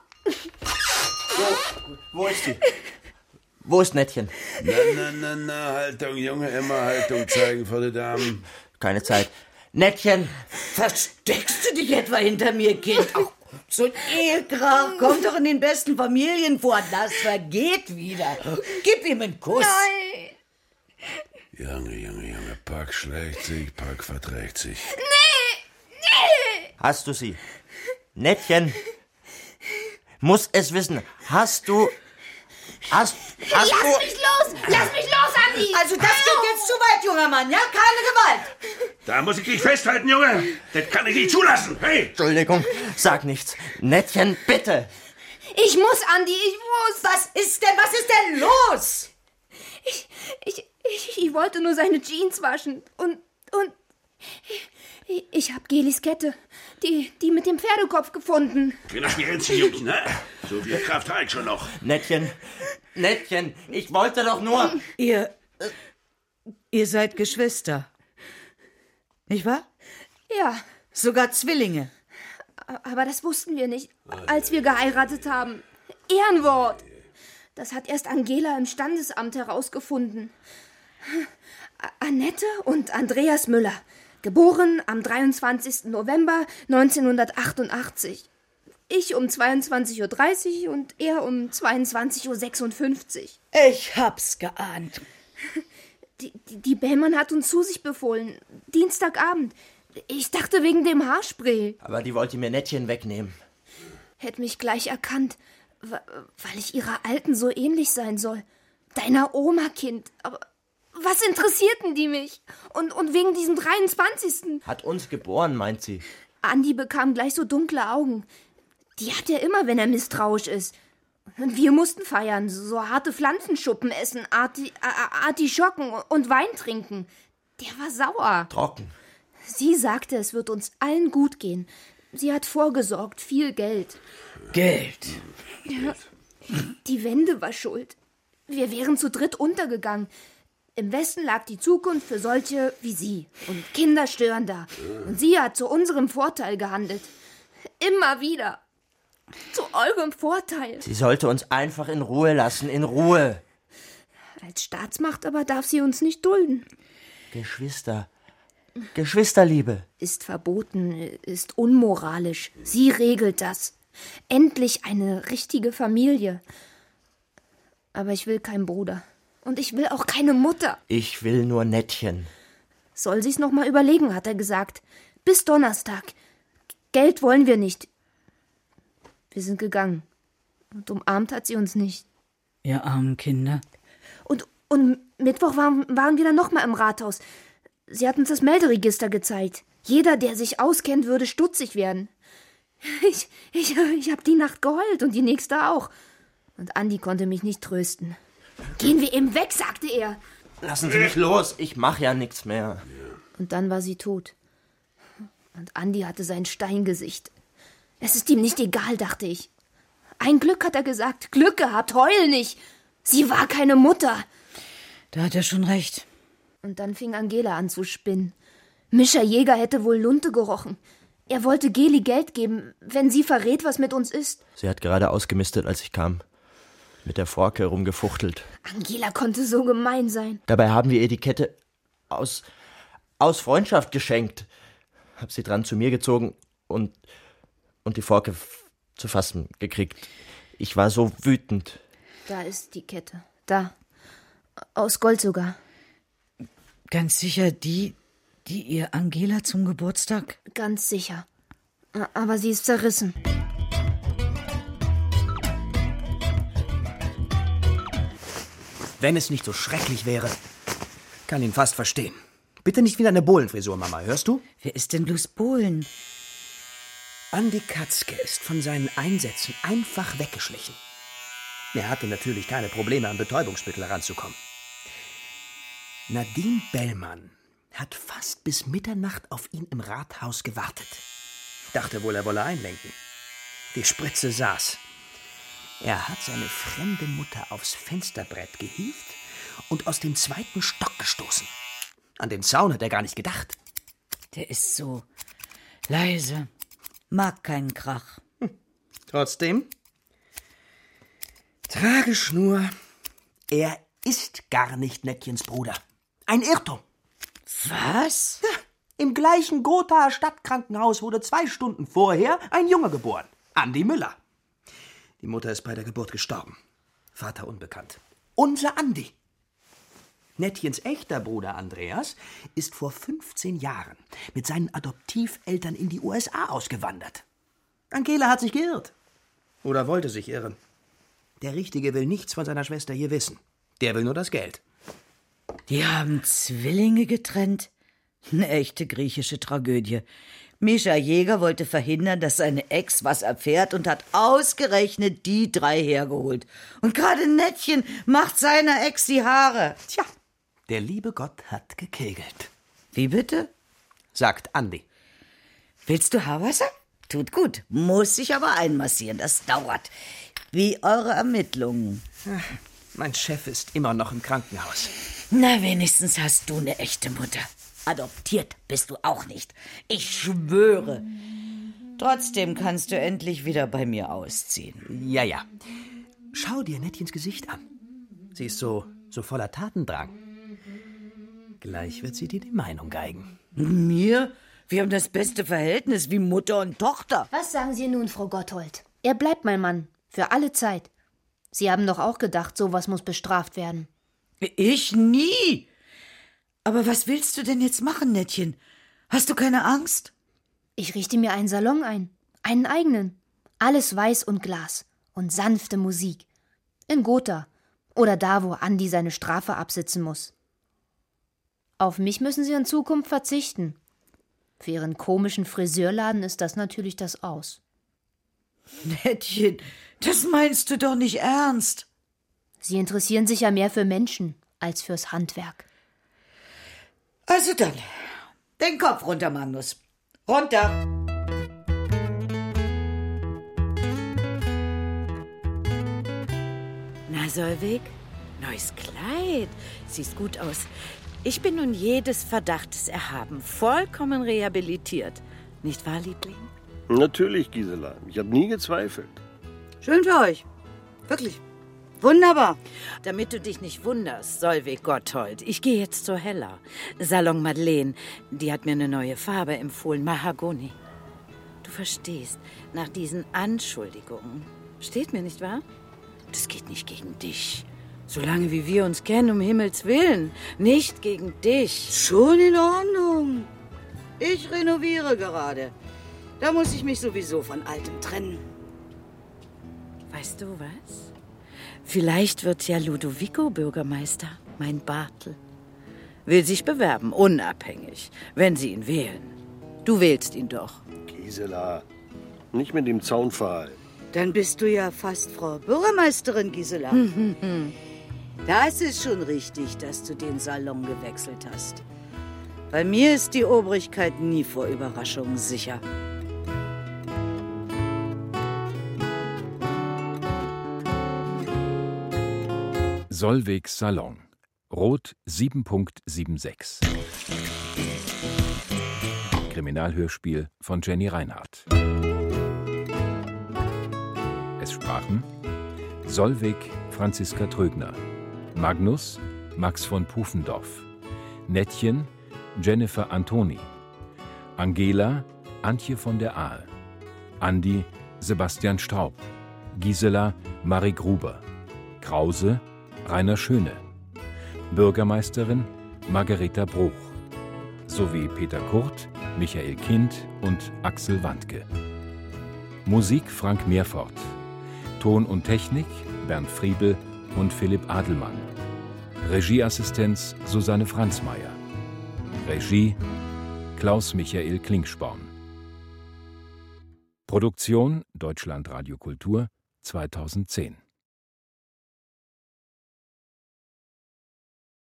Wo, wo ist sie? Wo ist Nettchen? Na, na, na, na, Haltung, Junge, immer Haltung zeigen vor den Damen. Keine Zeit. Nettchen! Versteckst du dich etwa hinter mir, Kind? Ach, so ein Ehekrach kommt doch in den besten Familien vor. Das vergeht wieder. Gib ihm einen Kuss. Nein. Junge, Junge, Junge, Pack schlägt sich, Pack verträgt sich. Nee, nee. Hast du sie? Nettchen! Muss es wissen. Hast du... Hast, hast Lass du... mich los! Lass mich los, Andi! Also das geht jetzt zu weit, junger Mann, ja? Keine Gewalt! Da muss ich dich festhalten, Junge! Das kann ich nicht zulassen! Hey! Entschuldigung, sag nichts. Nettchen, bitte! Ich muss, Andi, ich muss! Was ist denn, was ist denn los? Ich, ich, ich, ich wollte nur seine Jeans waschen und, und... Ich, ich hab Gelis Kette, die, die mit dem Pferdekopf gefunden. Geh nach Spirenze, Jungs, ne? So viel Kraft habe ich schon noch. Nettchen, Nettchen, ich wollte doch nur... Ihr... Ihr seid Geschwister. Nicht wahr? Ja. Sogar Zwillinge. Aber das wussten wir nicht, als wir geheiratet haben. Ehrenwort. Das hat erst Angela im Standesamt herausgefunden. Annette und Andreas Müller. Geboren am dreiundzwanzigsten November neunzehnhundertachtundachtzig. Ich um zweiundzwanzig Uhr dreißig und er um zweiundzwanzig Uhr sechsundfünfzig. Ich hab's geahnt. Die, die, die Bellmann hat uns zu sich befohlen. Dienstagabend. Ich dachte wegen dem Haarspray. Aber die wollte mir Nettchen wegnehmen. Hätte mich gleich erkannt, weil ich ihrer Alten so ähnlich sein soll. Deiner Oma, Kind. Aber was interessierten die mich? Und, und wegen diesem dreiundzwanzigsten Hat uns geboren, meint sie. Andi bekam gleich so dunkle Augen. Die hat er immer, wenn er misstrauisch ist. Und wir mussten feiern, so harte Pflanzenschuppen essen, Arti, Artischocken und Wein trinken. Der war sauer. Trocken. Sie sagte, es wird uns allen gut gehen. Sie hat vorgesorgt, viel Geld. Geld? Ja, die Wende war schuld. Wir wären zu dritt untergegangen. Im Westen lag die Zukunft für solche wie Sie. Und Kinder stören da. Und sie hat zu unserem Vorteil gehandelt. Immer wieder. Zu eurem Vorteil. Sie sollte uns einfach in Ruhe lassen, in Ruhe. Als Staatsmacht aber darf sie uns nicht dulden. Geschwister. Geschwisterliebe. Ist verboten, ist unmoralisch. Sie regelt das. Endlich eine richtige Familie. Aber ich will keinen Bruder. Und ich will auch keine Mutter. Ich will nur Nettchen. Soll sie's noch mal überlegen, hat er gesagt. Bis Donnerstag. Geld wollen wir nicht. Wir sind gegangen. Und umarmt hat sie uns nicht. Ihr armen Kinder. Und, und Mittwoch waren, waren wir dann noch mal im Rathaus. Sie hat uns das Melderegister gezeigt. Jeder, der sich auskennt, würde stutzig werden. Ich, ich, ich hab die Nacht geheult und die nächste auch. Und Andi konnte mich nicht trösten. Gehen wir eben weg, sagte er. Lassen Sie mich los, ich mach ja nichts mehr. Und dann war sie tot. Und Andi hatte sein Steingesicht. Es ist ihm nicht egal, dachte ich. Ein Glück, hat er gesagt. Glück gehabt, heul nicht. Sie war keine Mutter. Da hat er schon recht. Und dann fing Angela an zu spinnen. Mischa Jäger hätte wohl Lunte gerochen. Er wollte Geli Geld geben, wenn sie verrät, was mit uns ist. Sie hat gerade ausgemistet, als ich kam. Mit der Forke rumgefuchtelt. Angela konnte so gemein sein. Dabei haben wir ihr die Kette aus, aus Freundschaft geschenkt. Hab sie dran zu mir gezogen und, und die Forke f- zu fassen gekriegt. Ich war so wütend. Da ist die Kette. Da. Aus Gold sogar. Ganz sicher die, die ihr Angela zum Geburtstag? Ganz sicher. Aber sie ist zerrissen. Wenn es nicht so schrecklich wäre, kann ihn fast verstehen. Bitte nicht wieder eine Bohlenfrisur, Mama, hörst du? Wer ist denn bloß Bohlen? Andi Katzke ist von seinen Einsätzen einfach weggeschlichen. Er hatte natürlich keine Probleme, an Betäubungsmittel heranzukommen. Nadine Bellmann hat fast bis Mitternacht auf ihn im Rathaus gewartet. Dachte wohl, er wolle einlenken. Die Spritze saß. Er hat seine fremde Mutter aufs Fensterbrett gehievt und aus dem zweiten Stock gestoßen. An den Zaun hat er gar nicht gedacht. Der ist so leise, mag keinen Krach. Hm. Trotzdem, tragisch nur, er ist gar nicht Nettchens Bruder. Ein Irrtum. Was? Ja, im gleichen Gothaer Stadtkrankenhaus wurde zwei Stunden vorher ein Junge geboren. Andi Müller. Die Mutter ist bei der Geburt gestorben. Vater unbekannt. Unser Andi. Nettchens echter Bruder Andreas ist vor fünfzehn Jahren mit seinen Adoptiveltern in die U S A ausgewandert. Angela hat sich geirrt. Oder wollte sich irren. Der Richtige will nichts von seiner Schwester hier wissen. Der will nur das Geld. Die haben Zwillinge getrennt? Eine echte griechische Tragödie. Mischa Jäger wollte verhindern, dass seine Ex was erfährt und hat ausgerechnet die drei hergeholt. Und gerade Nettchen macht seiner Ex die Haare. Tja, der liebe Gott hat gekegelt. Wie bitte? Sagt Andi. Willst du Haarwasser? Tut gut. Muss sich aber einmassieren, das dauert. Wie eure Ermittlungen. Ach, mein Chef ist immer noch im Krankenhaus. Na, wenigstens hast du eine echte Mutter. Adoptiert bist du auch nicht. Ich schwöre. Trotzdem kannst du endlich wieder bei mir ausziehen. Ja, ja. Schau dir Nettchens Gesicht an. Sie ist so, so voller Tatendrang. Gleich wird sie dir die Meinung geigen. Mir? Wir haben das beste Verhältnis wie Mutter und Tochter. Was sagen Sie nun, Frau Gotthold? Er bleibt mein Mann. Für alle Zeit. Sie haben doch auch gedacht, sowas muss bestraft werden. Ich nie. Aber was willst du denn jetzt machen, Nettchen? Hast du keine Angst? Ich richte mir einen Salon ein. Einen eigenen. Alles weiß und Glas. Und sanfte Musik. In Gotha. Oder da, wo Andi seine Strafe absitzen muss. Auf mich müssen Sie in Zukunft verzichten. Für Ihren komischen Friseurladen ist das natürlich das Aus. Nettchen, das meinst du doch nicht ernst. Sie interessieren sich ja mehr für Menschen als fürs Handwerk. Also dann, den Kopf runter, Magnus. Runter. Na, Solveig, neues Kleid. Siehst gut aus. Ich bin nun jedes Verdachtes erhaben, vollkommen rehabilitiert. Nicht wahr, Liebling? Natürlich, Gisela. Ich habe nie gezweifelt. Schön für euch. Wirklich. Wunderbar. Damit du dich nicht wunderst, Solveig Gotthold, ich gehe jetzt zur Hella. Salon Madeleine, die hat mir eine neue Farbe empfohlen, Mahagoni. Du verstehst, nach diesen Anschuldigungen, steht mir, nicht wahr? Das geht nicht gegen dich. Solange wie wir uns kennen, um Himmels Willen. Nicht gegen dich. Schon in Ordnung. Ich renoviere gerade. Da muss ich mich sowieso von Altem trennen. Weißt du was? Vielleicht wird ja Ludovico Bürgermeister, mein Bartel. Will sich bewerben, unabhängig, wenn sie ihn wählen. Du wählst ihn doch. Gisela, nicht mit dem Zaunpfahl. Dann bist du ja fast Frau Bürgermeisterin, Gisela. Das ist schon richtig, dass du den Salon gewechselt hast. Bei mir ist die Obrigkeit nie vor Überraschungen sicher. Solveigs Salon. Rot sieben Punkt sechsundsiebzig. Kriminalhörspiel von Jenny Reinhardt. Es sprachen Solveig Franziska Trögner, Magnus Max von Pufendorf, Nettchen Jennifer Antoni, Angela Antje von der Aal, Andi Sebastian Straub, Gisela Marie Gruber, Krause Rainer Schöne, Bürgermeisterin Margareta Bruch, sowie Peter Kurt, Michael Kind und Axel Wandke. Musik Frank Meerfort, Ton und Technik Bernd Friebel und Philipp Adelmann, Regieassistenz Susanne Franzmeier, Regie Klaus Michael Klingsporn. Produktion Deutschland Radio Kultur zweitausendzehn.